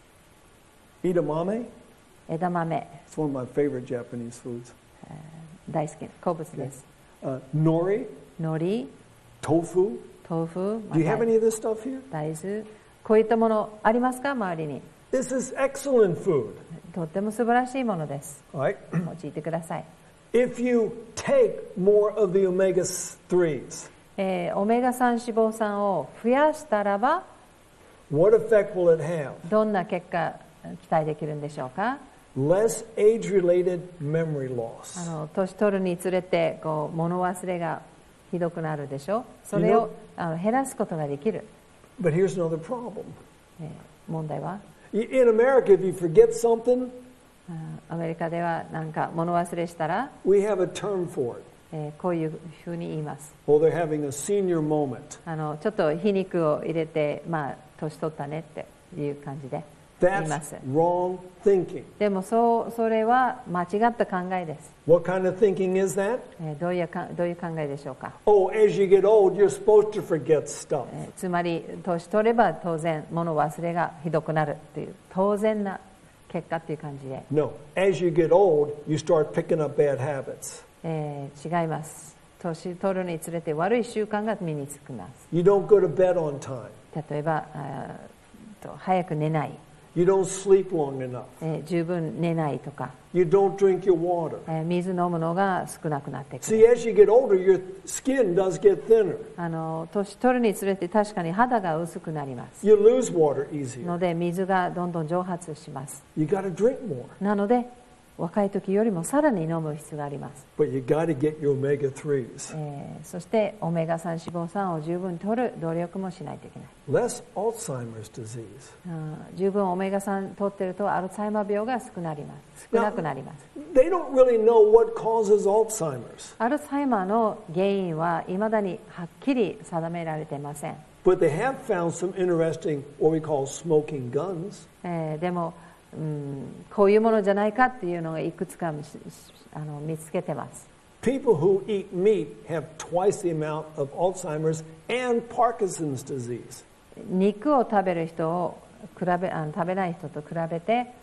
edamame. 枝豆、 It's one of my favorite Japanese foods. 大好きな好物です。 Uh, nori, 海苔、 tofu. 豆腐、 Do you have any of this stuff here? 大豆、こういったものありますか？周りに。 This is excellent food. とっても素晴らしいものです。 All right? 用いてください。 If you take more of the omega threes, えーオメガさん脂肪酸を増やしたらば what effect will it have? どんな結果期待できるんでしょうか。 Less age-related memory あ loss. の年取るにつれてこう物忘れがひどくなるでしょ。それをあの減らすことができる。 But here's another problem. えー問題は In America, if you forget something, あアメリカではなんか物忘れしたら、 we have a term for it. えーこういうふうに言います。 Well, they're having a senior moment. あのちょっと皮肉を入れて、まあ年取ったねっていう感じで言いま That's す。 wrong thinking. でもそうそれは間違った考えです。 What kind of thinking is that? えーどういうかどういう考えでしょうか。 Oh, as you get old, you're supposed to forget stuff. えーつまり年取れば当然物忘れがひどくなるという当然な結果っていう感じで、 No. As you get old, you start picking up bad habits. えー違います。年取るにつれて悪い習慣が身につきます。 You don't go to bed on time. 例えばあーと早く寝ない、 You don't sleep long enough. えー十分寝ないとか、 You don't drink your water. えー水飲むのが少なくなってくる。 See, as you get older, your skin does get thinner. あの年取るにつれて確かに肌が薄くなります You lose water easier. ので水がどんどん蒸発します。 You got to drink more. なので若い時よりもさらに飲む必要があります。 But you got to get your omega threes. えーそしてオメガさん脂肪酸を十分取る努力もしないといけない。 Less Alzheimer's disease. うん十分オメガさん取ってるとアルツハイマー病が少なります少なくなります。 They don't really know what causes Alzheimer's, アルツハイマーの原因はいまだにはっきり定められていません。 but they have found some interesting, what we call smoking guns. えーでも、うん、こういうものじゃないかっていうのがいくつかしあの見つけてます。 People who eat meat have twice the amount of Alzheimer's and Parkinson's disease. 肉を食べる人を比べあの食べない人と比べて、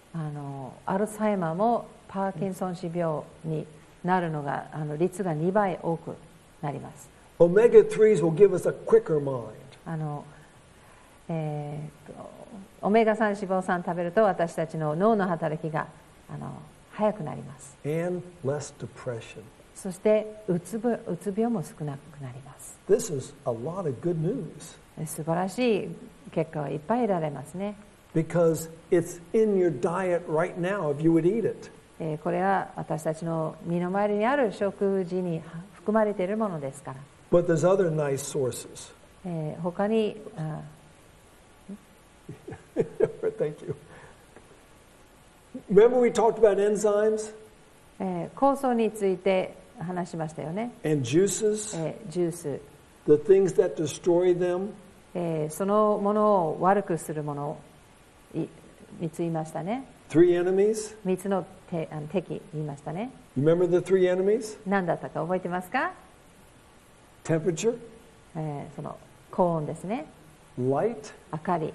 あのアルツハイマーもパーキンソン氏病になるのがあの率がにばい多くなります。 オメガスリー will give us a quicker mind. あの、えー、とオメガさん脂肪酸食べると私たちの脳の働きがあの早くなります。 And less depression. そしてうつぶ、うつ病も少なくなります。 This is a lot of good news. 素晴らしい結果はいっぱい得られますね。 Because it's in your diet right now if you would eat it. えー、これは私たちの身の回りにある食事に含まれているものですから。 But there's other nice sources. えー、他に、あ Thank you. Remember we talked about enzymes? えー、酵素について話しましたよね。 And juices? えー、ジュース、 The things that destroy them? えー、そのものを悪くするものいみっつ言いましたね。 Three enemies? みっつのてあの敵言いましたね。 Remember the three enemies? 何だったか覚えてますか？ Temperature, えー、その高温ですね。 light, 明かり、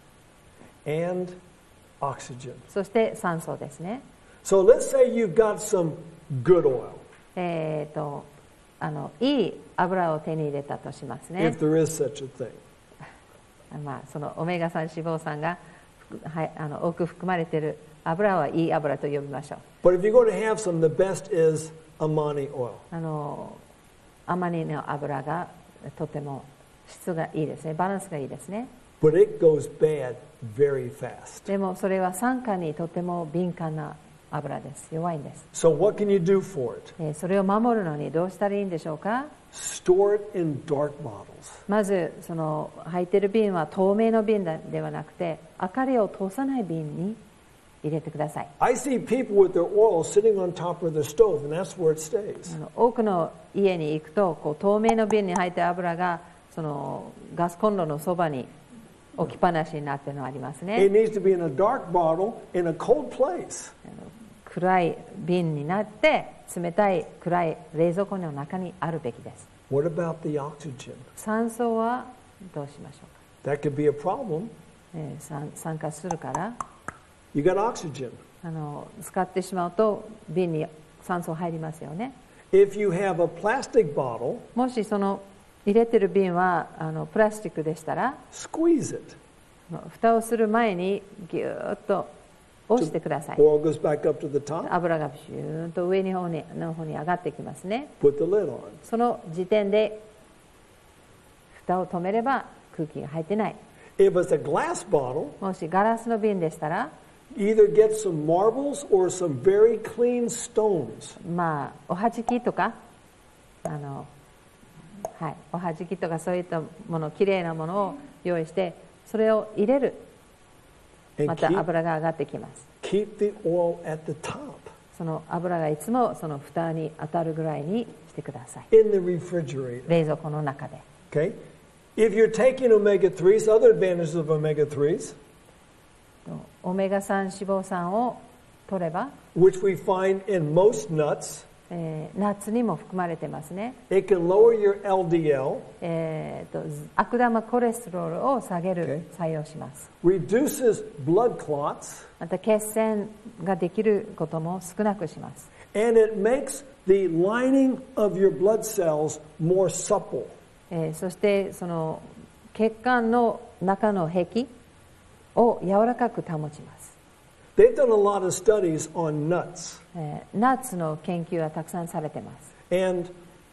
and oxygen. そして酸素ですね。 So let's say you've got some good oil, えー、とあのいい油を手に入れたとしますね。 if there is such a thing. まあ、そのオメガさん脂肪酸が、はい、あの多く含まれている油はいい油と呼びましょう。 But if you're going to have some, the best is Amani oil. あのアマニの油がとても質がいいですね。バランスがいいですね。 But it goes bad very fast. でもそれは酸化にとても敏感な油です。弱いんです。 So what can you do for it? えーそれを守るのにどうしたらいいんでしょうか？ Store it in dark bottles. まずその入っている瓶は透明の瓶ではなくて明かりを通さない瓶に入れてください。 I see people with their oil sitting on top of their stove, and that's where it stays. あの多くの家に行くとこう透明の瓶に入った油がそのガスコンロのそばに置きっぱなしになっているのがありますね。 It needs to be in a dark bottle in a cold place. 暗い瓶になって冷たい暗い冷蔵庫の中にあるべきです。 What about the oxygen? 酸素はどうしましょうか？ That could be a problem. えー酸酸化するから You got oxygen. あの使ってしまうと瓶に酸素入りますよね。 If you have a plastic bottle, もしその入れてる瓶はあのプラスチックでしたら squeeze it. 蓋をする前にギューッと押してください。 Oil goes back up to the top. 油がシューンと上の方にの方に上がってきますね。 Put the lid on. その時点で蓋を止めれば空気が入ってない。 If it's a glass bottle, もしガラスの瓶でしたら either get some marbles or some very clean stones. まあおはじきとかあのはいおはじきとかそういったものきれいなものを用意してそれを入れる。 And また keep, 油が上がってきます。 keep the oil at the top その油がいつもその蓋に当たるぐらいにしてください。 in the refrigerator. 冷蔵庫の中で。 Okay? If you're taking omega threes, other advantages of omega threes, オメガさん脂肪酸を取れば、 which we find in most nuts, えーナッツにも含まれてますね。 it can lower your L D L, えー、と悪玉コレステロールを下げる Okay. 作用します。 reduces blood clots, また血栓ができることも少なくします。 and it makes the lining of your blood cells more supple. えーそしてその血管の中の壁を柔らかく保ちます。 They've done a lot of studies on nuts, えーナッツの研究はたくさんされています。 and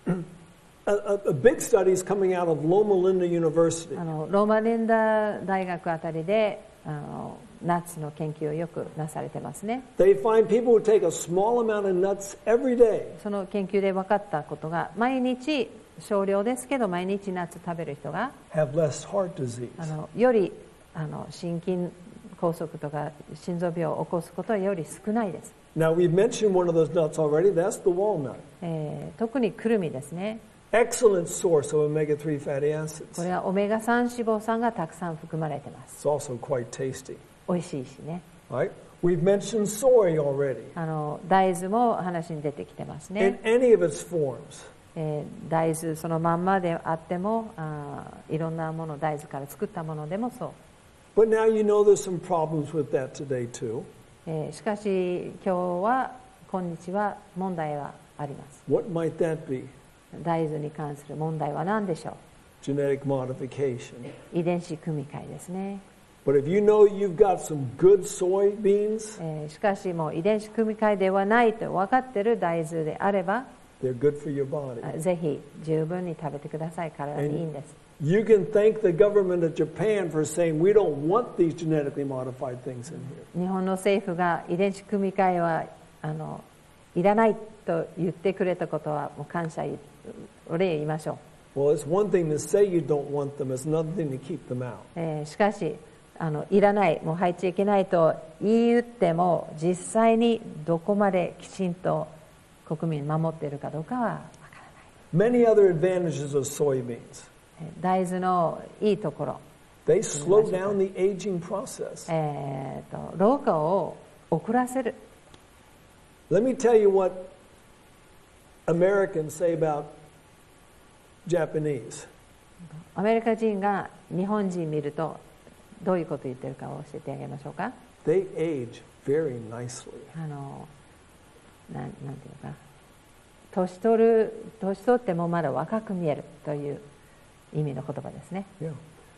a, a, a big study is coming out of Loma Linda University. あのローマリンダ大学あたりであのナッツの研究をよくなされてますね。 They find people who take a small amount of nuts every day その研究で分かったことが毎日少量ですけど毎日ナッツ食べる人が have less heart disease. あのよりあの心筋梗塞とか心臓病を起こすことはより少ないです。 Now, we've mentioned one of those nuts already. That's the walnut. えー特にくるみですね。 Excellent source of omega three fatty こ acids. れはオメガさん脂肪酸がたくさん含まれてます。 It's also quite tasty. 美味しいしね。 Right? We've mentioned soy already あの大豆も話に出てきてますね。 in any of its forms. えー大豆そのまんまであってもあいろんなもの大豆から作ったものでもそう。 But now you know there's some problems with that today too. えーしかし今日は今日は問題はあります。 What might that be? 大豆に関する問題は何でしょ Genetic modification. う。遺伝子組み換えですね。 But if you know you've got some good soybeans, えーしかしもう遺伝子組み換えではないと分かっている大豆であれば、 they're good for your body. あぜひ十分に食べてください。体にいいんです。 You can thank the government of Japan for saying we don't want these genetically modified things in here. 日本の政府が遺伝子組み換えはあのいらないと言ってくれたことはもう感謝お礼言いましょう。 Well, it's one thing to say you don't want them, it's another thing to keep them out. えーしかしあのいらない、もう入っちゃいけないと言い打っても実際にどこまできちんと国民守っているかどうかはわからない。 Many other advantages of soybeans. えー大豆のいいところ、 They slow down the aging process. えーと老化を遅らせる。 Let me tell you what Americans say about Japanese. アメリカ人が日本人見るとどういうこと言ってるかを教えてあげましょうか。 They age very nicely. あのなんなんていうか、年取る年取ってもまだ若く見えるという意味の言葉ですね。 Yeah.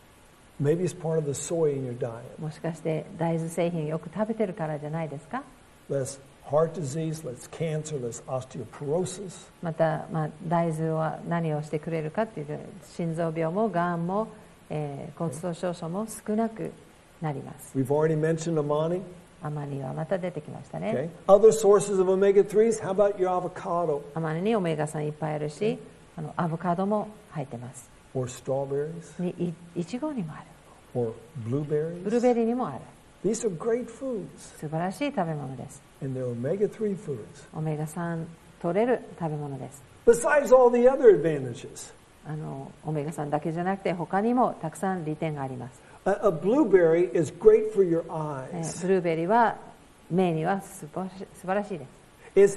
Maybe it's part of the soy in your diet. もしかして大豆製品よく食べてるからじゃないですか。 Less heart disease, less cancer, less osteoporosis. また、まあ、大豆は何をしてくれるかというと、心臓病もがんも、えー、骨粗しょう症も少なくなります。 We've already mentioned amani. アマニはまた出てきましたね。 Okay. Other sources of omega threes, how about your avocado アマニにオメガさんいっぱいあるし、あのアボカドも入ってます。 or strawberries にいいちごにもある。 or ブルー blueberries? ベリーにもある。 These are great foods 素晴らしい食べ物です。 and they're omega three foods. オメガさん取れる食べ物です。 Besides all the other advantages. あのオメガさんだけじゃなくて他にもたくさん利点があります。 A, a blueberry is great for your え eyes. ブルーベリーは目には素晴らし素晴らしいです。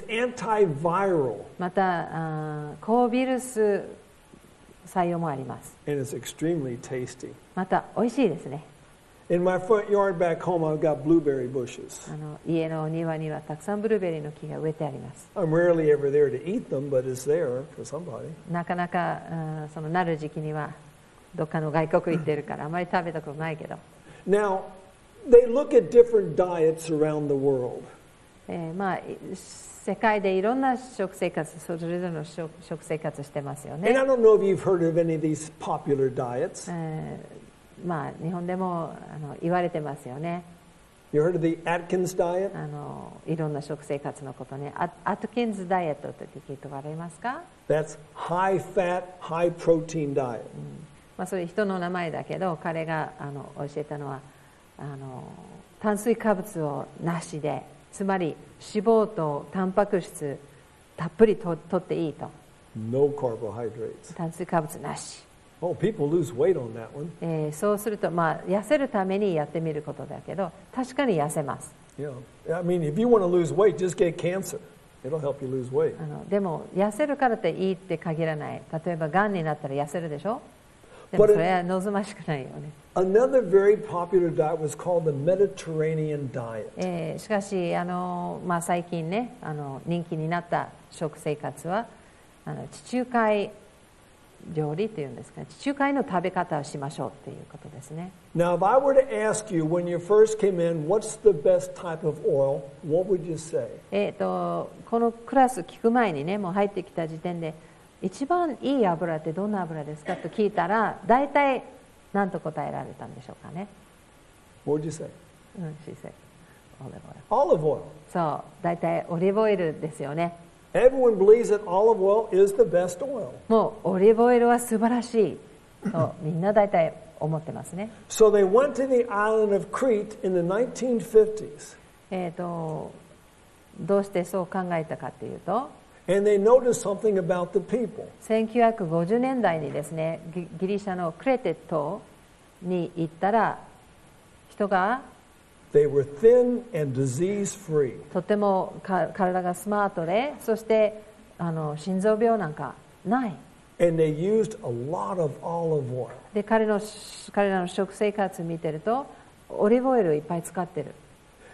It's antiviral またあー抗ウイルス作用もあります。 and it's extremely tasty. また美味しいですね。 In my front yard back home, I've got blueberry bushes. あの家の庭にはたくさんブルーベリーの木が植えてあります。 I'm rarely ever there to eat them, but it's there for somebody. なかなかあーそのなる時期にはどっかの外国行ってるからあまり食べたことないけど、 Now, they look at different diets around the world. えーまあ世界でいろんな食生活、それぞれの食食生活してますよ And I ね。 don't know if you've heard of any of these popular diets. えーまあ日本でもあの言われてますよね。 You heard of the Atkins diet? あのいろんな食生活のことね。アアトキンズダイエットって聞いておられますか？ That's high fat, high protein diet. まあそれ人の名前だけど、彼があの教えたのはあの炭水化物をなしで、つまり脂肪とタンパク質たっぷりと取っていいと。 No carbohydrates. 炭水化物なし。 Oh, people lose weight on that one. えーそうすると、まあ、痩せるためにやってみることだけど、確かに痩せます。 Yeah. I mean, if you want to lose weight, just get cancer. It'll help you lose weight. あのでも痩せるからっていいって限らない。例えばがんになったら痩せるでしょ。でもそれは望ましくないよね。 Another very popular diet was called the Mediterranean diet. えーしかしあの、まあ、最近ねあの人気になった食生活はあの地中海料理っていうんですか、地中海の食べ方をしましょうっていうことですね。 Now, if I were to ask you when you first came in, what's the best type of oil, what would you say? えー、とこのクラス聞く前にね、もう入ってきた時点で一番いい油ってどんな油ですかと聞いたら、大体何と答えられたんでしょうかね。 What would you say? うん、she said olive oil。 Olive oil. そう、大体オリーブオイルですよね。 Everyone believes that olive oil is the best oil. もうオリーブオイルは素晴らしいとみんな大体思ってますね。 So they went to the island of Crete in the nineteen fifties. えー、とどうしてそう考えたかというと、 And they noticed something about the people. せんきゅうひゃくごじゅうねんだいにですね、ギギリシャのクレテ島に行ったら、人が They were thin and disease-free. とてもか体がスマートで、そしてあの心臓病なんかない。 And they used a lot of olive oil. で彼の彼らの食生活見てるとオリーブオイルをいっぱい使ってる。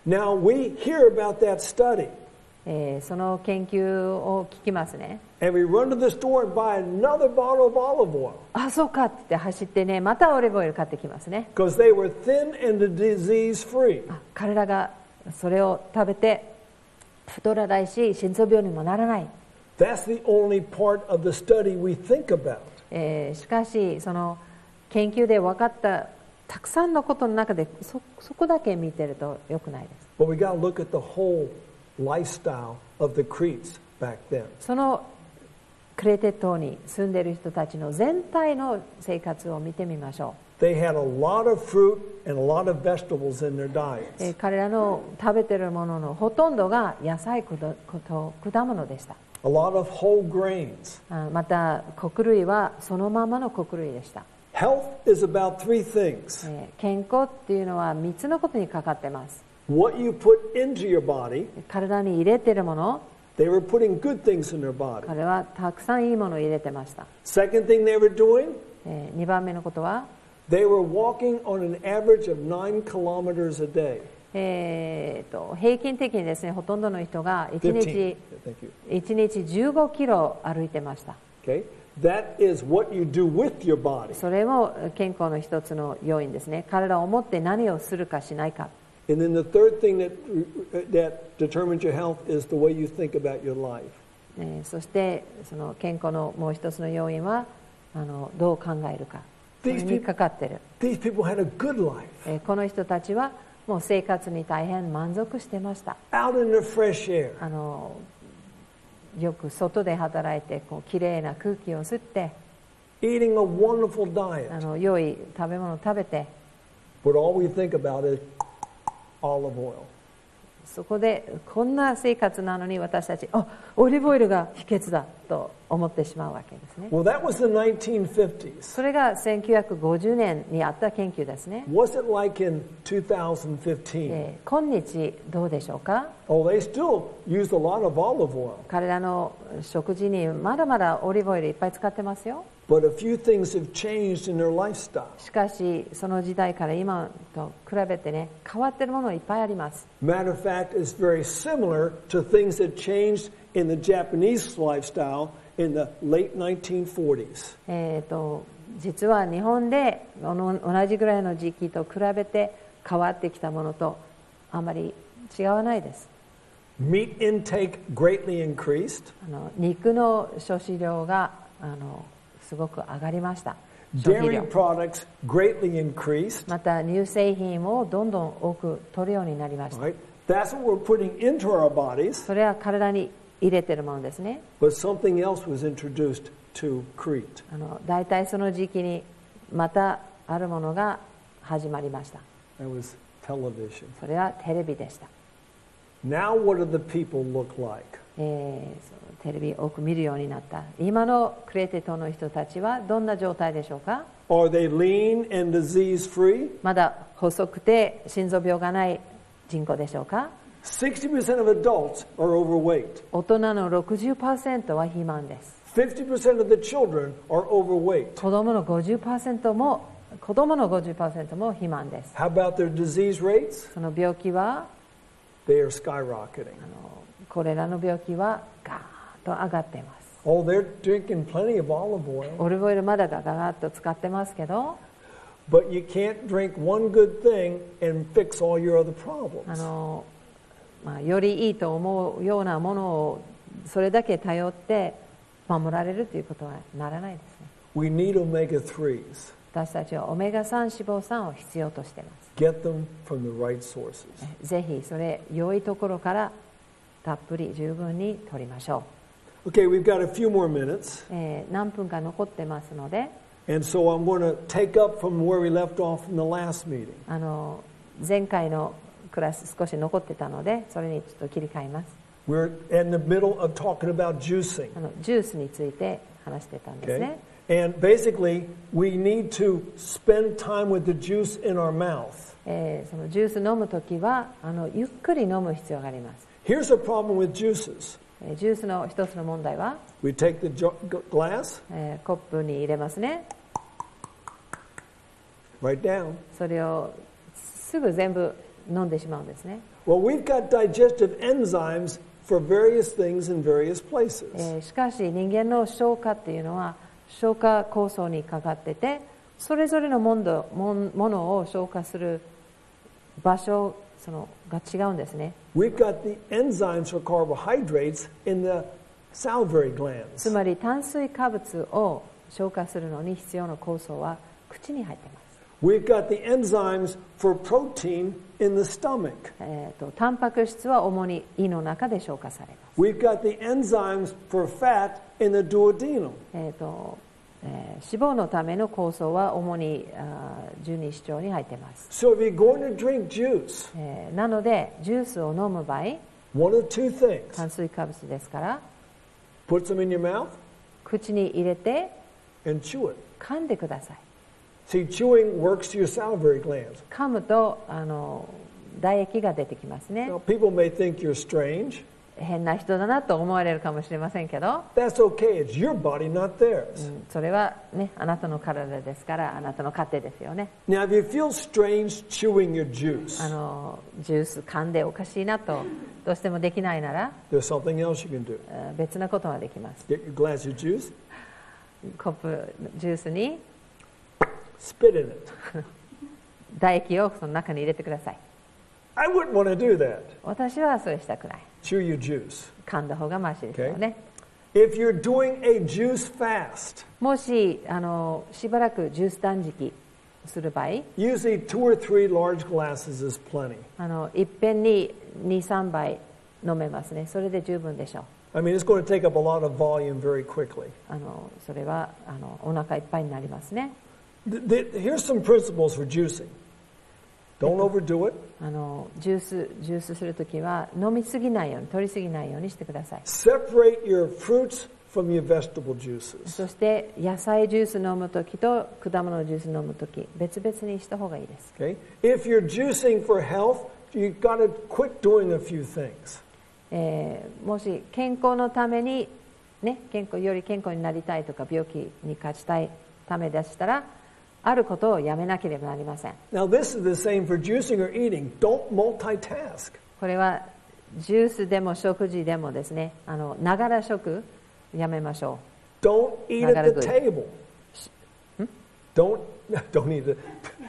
Now we hear about that study, えーその研究を聞きますね。 and we run to the store and buy another bottle of olive oil あ、そうかって言って走ってね、またオリーブオイル買ってきますね。 because they were thin and disease free. あ、彼らがそれを食べて太らないし心臓病にもならない。 That's the only part of the study we think about. えーしかしその研究で分かったたくさんのことの中で そ, そこだけ見てると良くないです。 But we got to look at the whole lifestyle of the Cretes back then. そのクレテ島に住んでいる人たちの全体の生活を見てみましょう。 They had a lot of fruit and a lot of vegetables in their え diets. ー彼らの食べているもののほとんどが野菜と果物でした。 A lot of whole grains. あまた穀類はそのままの穀類でした。 Health is about three things. えー健康っていうのはみっつのことにかかってます。 What you put into your body, 体に入れているもの、 they were putting good things in their body. 彼はたくさんいいものを入れてました。 Second thing they were doing, えーにばんめのことは、 they were walking on an average of nine kilometers a day. えー、と平均的にですね、ほとんどの人が1 fifteen. 日 Thank you. いちにちじゅうごキロ歩いてました。 Okay? That is what you do with your body. それも健康の一つの要因ですね。彼らを思って何をするかしないか。 And then the third thing that, that determines your health is the way you think about your life. えーそしてその健康のもう一つの要因はあのどう考えるか、それにかかっている。 These people had a good life, えーこの人たちはもう生活に大変満足してました。 out in the fresh air. あのよく外で働いてこうきれいな空気を吸って Eating a wonderful あ diet. の良い食べ物を食べて、 But all we think about is olive oil. そこでこんな生活なのに私たち、あ、オリーブオイルが秘訣だと思ってしまうわけですね。 Well, that was the nineteen fifties. それがせんきゅうひゃくごじゅうねんにあった研究ですね。 What's it like in two thousand fifteen? えー今日どうでしょうか。 Oh, they still use a lot of olive oil. 彼らの食事にまだまだオリーブオイルいっぱい使ってますよ。 But a few things have changed in their lifestyle. しかしその時代から今と比べてね、変わっているものいっぱいあります。 Matter of fact, it's very similar to things that changed in the Japanese lifestyle in the late nineteen forties. えー、と実は日本でこの同じぐらいの時期と比べて変わってきたものとあまり違わないです。 Meat intake greatly increased. あの肉の消費量があのすごく上がりました。消費 Dairy 量 products greatly increased. また乳製品をどんどん多く取るようになりました。 Right? That's what we're putting into our bodies. それは体に入れているものですね。 But something else was introduced to Crete. あの大体その時期にまたあるものが始まりました。 That was television. それはテレビでした。 Now what do the people look like? えーそのテレビを多く見るようになった今のクレテ島の人たちはどんな状態でしょうか。 Are they lean and disease free? まだ細くて心臓病がない人口でしょうか。 sixty percent of adults are overweight. 大人の ろくじゅっパーセント は肥満です。 fifty percent of the children are overweight. 子供の ごじゅっパーセント も子供の ごじゅっパーセント も肥満です。 How about their disease rates? その病気は They are skyrocketing. あのこれらの病気はガーッと上がっています。 Oh, they're drinking plenty of olive oil. オリーブオイルまだガガーッと使ってますけど、 But you can't drink one good thing and fix all your other あ problems. の、まあ、よりいいと思うようなものをそれだけ頼って守られるということはならないですね。 We need omega threes. 私たちはオメガさん脂肪酸を必要としています。 Get them from the right sources. ぜひそれ良いところからたっぷり十分に取りましょ Okay, we've got a few more minutes. う。えー何分か残ってますので、 And so I'm going to take up from where we left off in the last meeting. あの前回のクラス少し残ってたので、それにちょっと切り替えます。 We're in the middle of talking about juicing. あのジュースについて話してたんです Okay? ね。 And basically, we need to spend time with the juice in our mouth. えーそのジュース飲むときはあのゆっくり飲む必要があります。 Here's a problem with juices. えージュースの一つの問題は、 We take the jo- g- glass, えーコップに入れますね。 right down. それをすぐ全部飲んでしまうんですね。 Well, we've got digestive enzymes for various things in various places. えーしかし人間の消化っていうのは消化酵素にかかってて、それぞれのものもものを消化する場所そのが違うんですね。 We've got the enzymes for carbohydrates in the salivary つ glands. まり炭水化物を消化するのに必要な酵素は口に入っています。 We've got the enzymes for protein in the stomach. えーとタンパク質は主に胃の中で消化されます。 We've got the enzymes for fat in the duodenum. えーとえー脂肪のための酵素は主にあー十二指腸に入っています。 So if you're going to drink juice, えーなのでジュースを飲む場合、 one of two things. 炭水化物ですから Put some in your mouth 口に入れて and chew it. 噛んでください。 See, chewing works your salivary glands. 噛むとあの唾液が出てきますね。 Now, people may think you're strange. 変な人だなと思われるかもしれませんけど、 That's okay. It's your body, not theirs. うんそれはね、あなたの体ですからあなたの勝手ですよね。 Now, if you feel strange chewing your juice, あのジュース噛んでおかしいなとどうしてもできないなら、 there's something else you can do. えー別なことはできます。 Get your glass of juice, コップジュースに spit in it. 唾液をその中に入れてください。 I wouldn't want to do that. 私はそれしたくない。 Chew your juice. 噛んだ方がマシですよね。 If you're doing a juice fast, もしあのしばらくジュース断食する場合、 usually two or three large glasses is plenty. あのいっぺんにに、さんばい飲めますね。それで十分でしょう。 I mean, it's going to take up a lot of volume very quickly. あのそれはあのお腹いっぱいになりますね。 Th- th- Here's some principles for juicing. Don't overdo it. あのジュースジュースするときは飲みすぎないように取りすぎないようにしてください。 Separate your fruits from your vegetable juices. そして野菜ジュース飲むときと果物ジュース飲むとき別々にした方がいいです。 Okay? If you're juicing for health, you've got to quit doing a few things. えーもし健康のために、ね、健康より健康になりたいとか病気に勝ちたいためでしたらあることをやめなければなりません。 Now, this is the same for juicing or eating. Don't multitask. これはジュースでも食事でもですね、あのながら食やめましょ Don't eat at the table. Don't, don't eat it.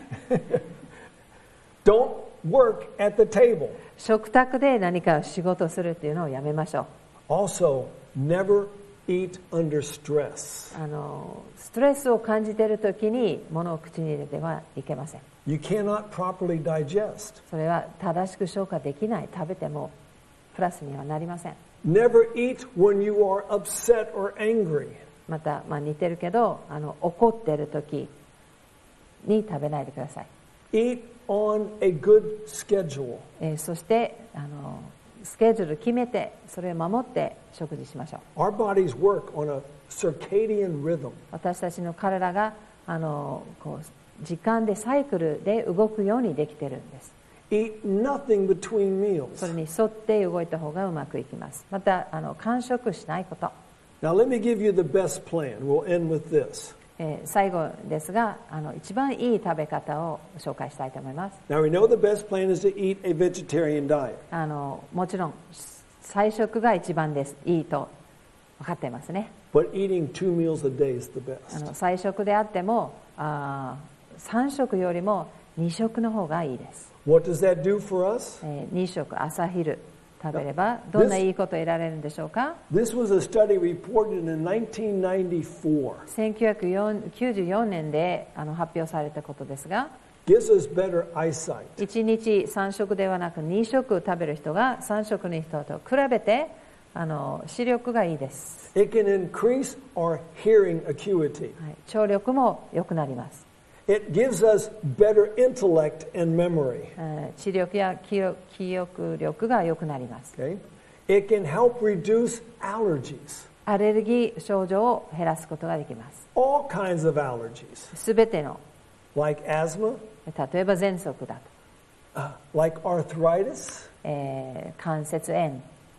Don't work at the table. う。食卓で何か仕事するっていうのをやめましょう。 Also, never eat under stress. あのストレスを感じているときに物を口に入れてはいけません。 You cannot properly digest. それは正しく消化できない。食べてもプラスにはなりません。 Never eat when you are upset or angry. また、まあ、似てるけどあの怒っているときに食べないでください。 Eat on a good schedule. えーそしてあのスケジュール決めてそれを守って食事しましょう。 Our bodies work on a circadian rhythm. 私たちの体があのこう時間でサイクルで動くようにできているんです。 Eat nothing between meals. それに沿って動いた方がうまくいきます。またあの間食しないこと、 Now, let me give you the best plan. We'll end with this. えー最後ですがあの一番いい食べ方を紹介したいと思います。 Now, we know the best plan is to eat a vegetarian diet. あのもちろん菜食が一番ですいいと分かっていますね。 But eating two meals a day is the あ best. の菜食であってもあさん食よりもに食の方がいいです。 What does that do for us? えーに食朝昼食べればどんないいことを得られるんでしょうか。 This was a study reported in nineteen ninety-four. せんきゅうひゃくきゅうじゅうよねんであの発表されたことですが、 Gives us better eyesight. いちにちさん食ではなくに食食べる人がさん食の人と比べてあの視力がいいです。 It can increase our hearing acuity. はい、聴力も良くなります。 It gives us better intellect and memory. えー知力や記憶記憶力が良くなります。 Okay? It can help reduce allergies. アレルギー症状を減らすことができます。 All kinds of allergies. すべての Like asthma, 例えば喘息だと、 uh, like arthritis. えー関節炎、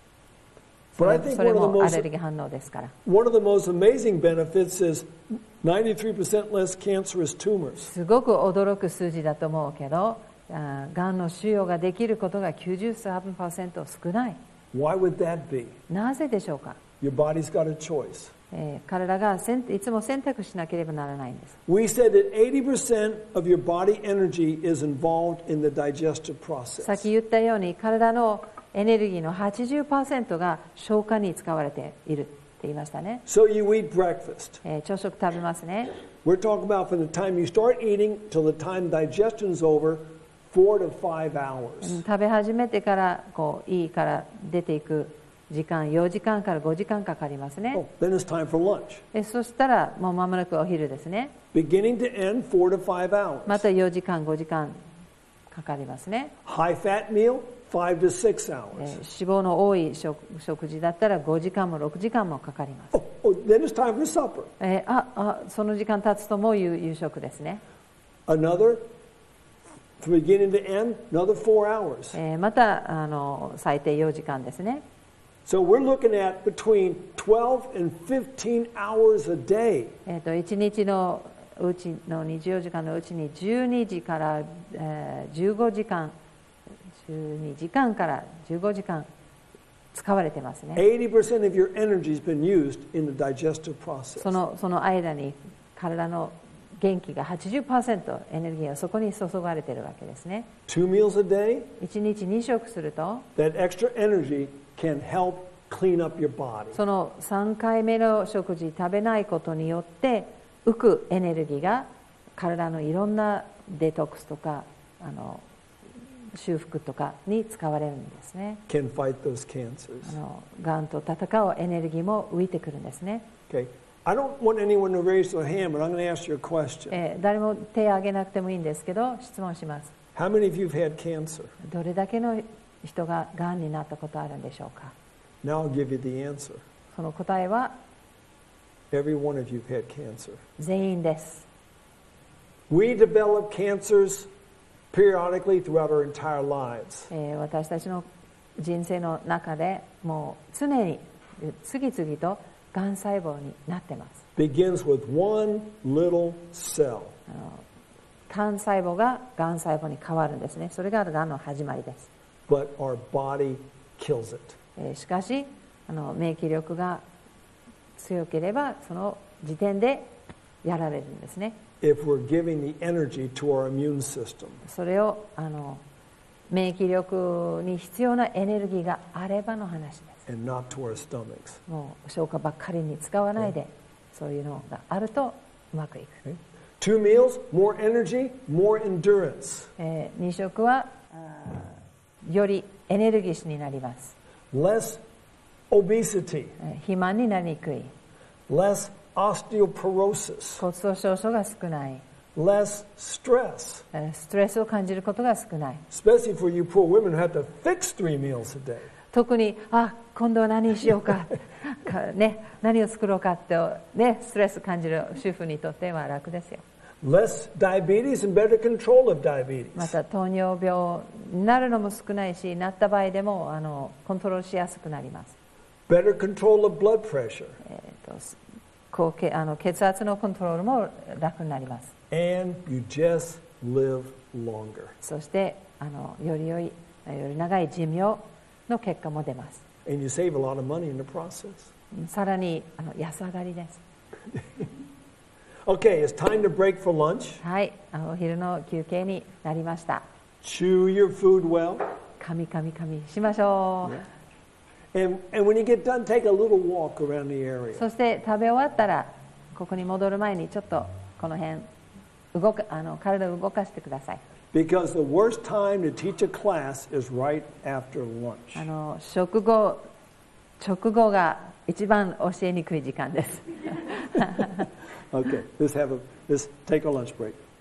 But I それ think それ one of the もア most レルギー反応ですから。 one of the most amazing benefits is ninety-three percent less cancerous tumors. すごく驚く数字だと思うけどあがんの腫瘍ができることが きゅうじゅうさんパーセント 少ない。 Why would that be? なぜでしょうか。 Your body's got a choice. えー体がせんいつも選択しなければならないんです。 We said that eighty percent of your body energy is involved in the digestive さっ process. き言ったように体のエネルギーの はちじゅっパーセント が消化に使われているって言いましたね。 So you eat breakfast. えー朝食食べますね。 We're talking about from the time you start eating till the time digestion's over, four to five うん hours. 食べ始めてからこう胃から出ていく時間よじかんからごじかんかかりますね。 Oh, then it's time for lunch. えそしたらもう間もなくお昼ですね。 Beginning to end, four to five ま hours. たよじかんごじかんかかりますね。 High fat meal, five to six え hours. ー脂肪の多い食食事だったらごじかんもろくじかんもかかります。 Oh, oh, then it's time for supper. えーああその時間経つともう夕夕食ですね。 Another, from beginning to end, another four hours. えーまたあの最低よじかんですね。 So we're looking at between twelve and fifteen hours a day. えー、といちにちのうちのにじゅうよじかんのうちにじゅうにじから、えーじゅうごじかんじゅうにじかんからじゅうごじかん使われてますね。 eighty percent of your energy has been used in the digestive そ process. のその間に体の元気が はちじゅっパーセント エネルギーがそこに注がれているわけですね。 Two meals a day, いちにちに食すると that extra energy can help clean up your body. そのさんかいめの食事食べないことによって浮くエネルギーが体のいろんなデトックスとかあの修復とかに使われるんですね。 Can fight those cancers. あのがんと戦うエネルギーも浮いてくるんですね。 Okay. I don't want anyone to raise their hand, but I'm going to ask you a question. えー誰も手を挙げなくてもいいんですけど質問します。 How many of you have had cancer? どれだけの人ががんになったことあるんでしょうか。 Now I'll give you the answer. その答えは Every one of you have had cancer. 全員です。 We develop cancers periodically throughout our entire lives. えー私たちの人生の中でもう常に次々とがん細胞になってます。 Begins with one little cell. 幹細胞ががん細胞に変わるんですね。それががんの始まりです。 But our body kills it. えーしかしあの免疫力が強ければその時点でやられるんですね。 If we're giving the energy to our immune system. それをあの免疫力に必要なエネルギーがあればの話です。 And not to our stomachs. もう消化ばっかりに使わないで、そういうのがあるとうまくいく。 Okay? Two meals, more energy, more endurance. えー、に食はよりエネルギッシュになります。 Less obesity. えー肥満になりにくい。 Less osteoporosis. 骨粗しょう症が少ない。 Less stress. えーストレスを感じることが少ない。 Especially for you poor women who have to fix three meals a day. 特にあ今度は何にしようかか、ね、何を作ろうかって、ね、ストレス感じる主婦にとっては楽ですよ。 Less diabetes and better control of diabetes. また糖尿病になるのも少ないし、なった場合でもあのコントロールしやすくなります。 Better control of blood pressure. えーと高血あの血圧のコントロールも楽になります。 And you just live longer. そしてあのより良いより長い寿命の結果も出ます。 And you save a lot of money in the process. さらにあの安上がりです。 Okay, it's time to break for lunch. はい、あのお昼の休憩になりました。 Chew your food well. 噛み噛み噛みしましょう。 And, and when you get done, take a little walk around the area. そして食べ終わったらここに戻る前にちょっとこの辺動かあの体を動かしてください。 Because the worst time to teach a class is right after lunch. あの食後直後が一番教えにくい時間です。 Okay, let's have a let's take a lunch break.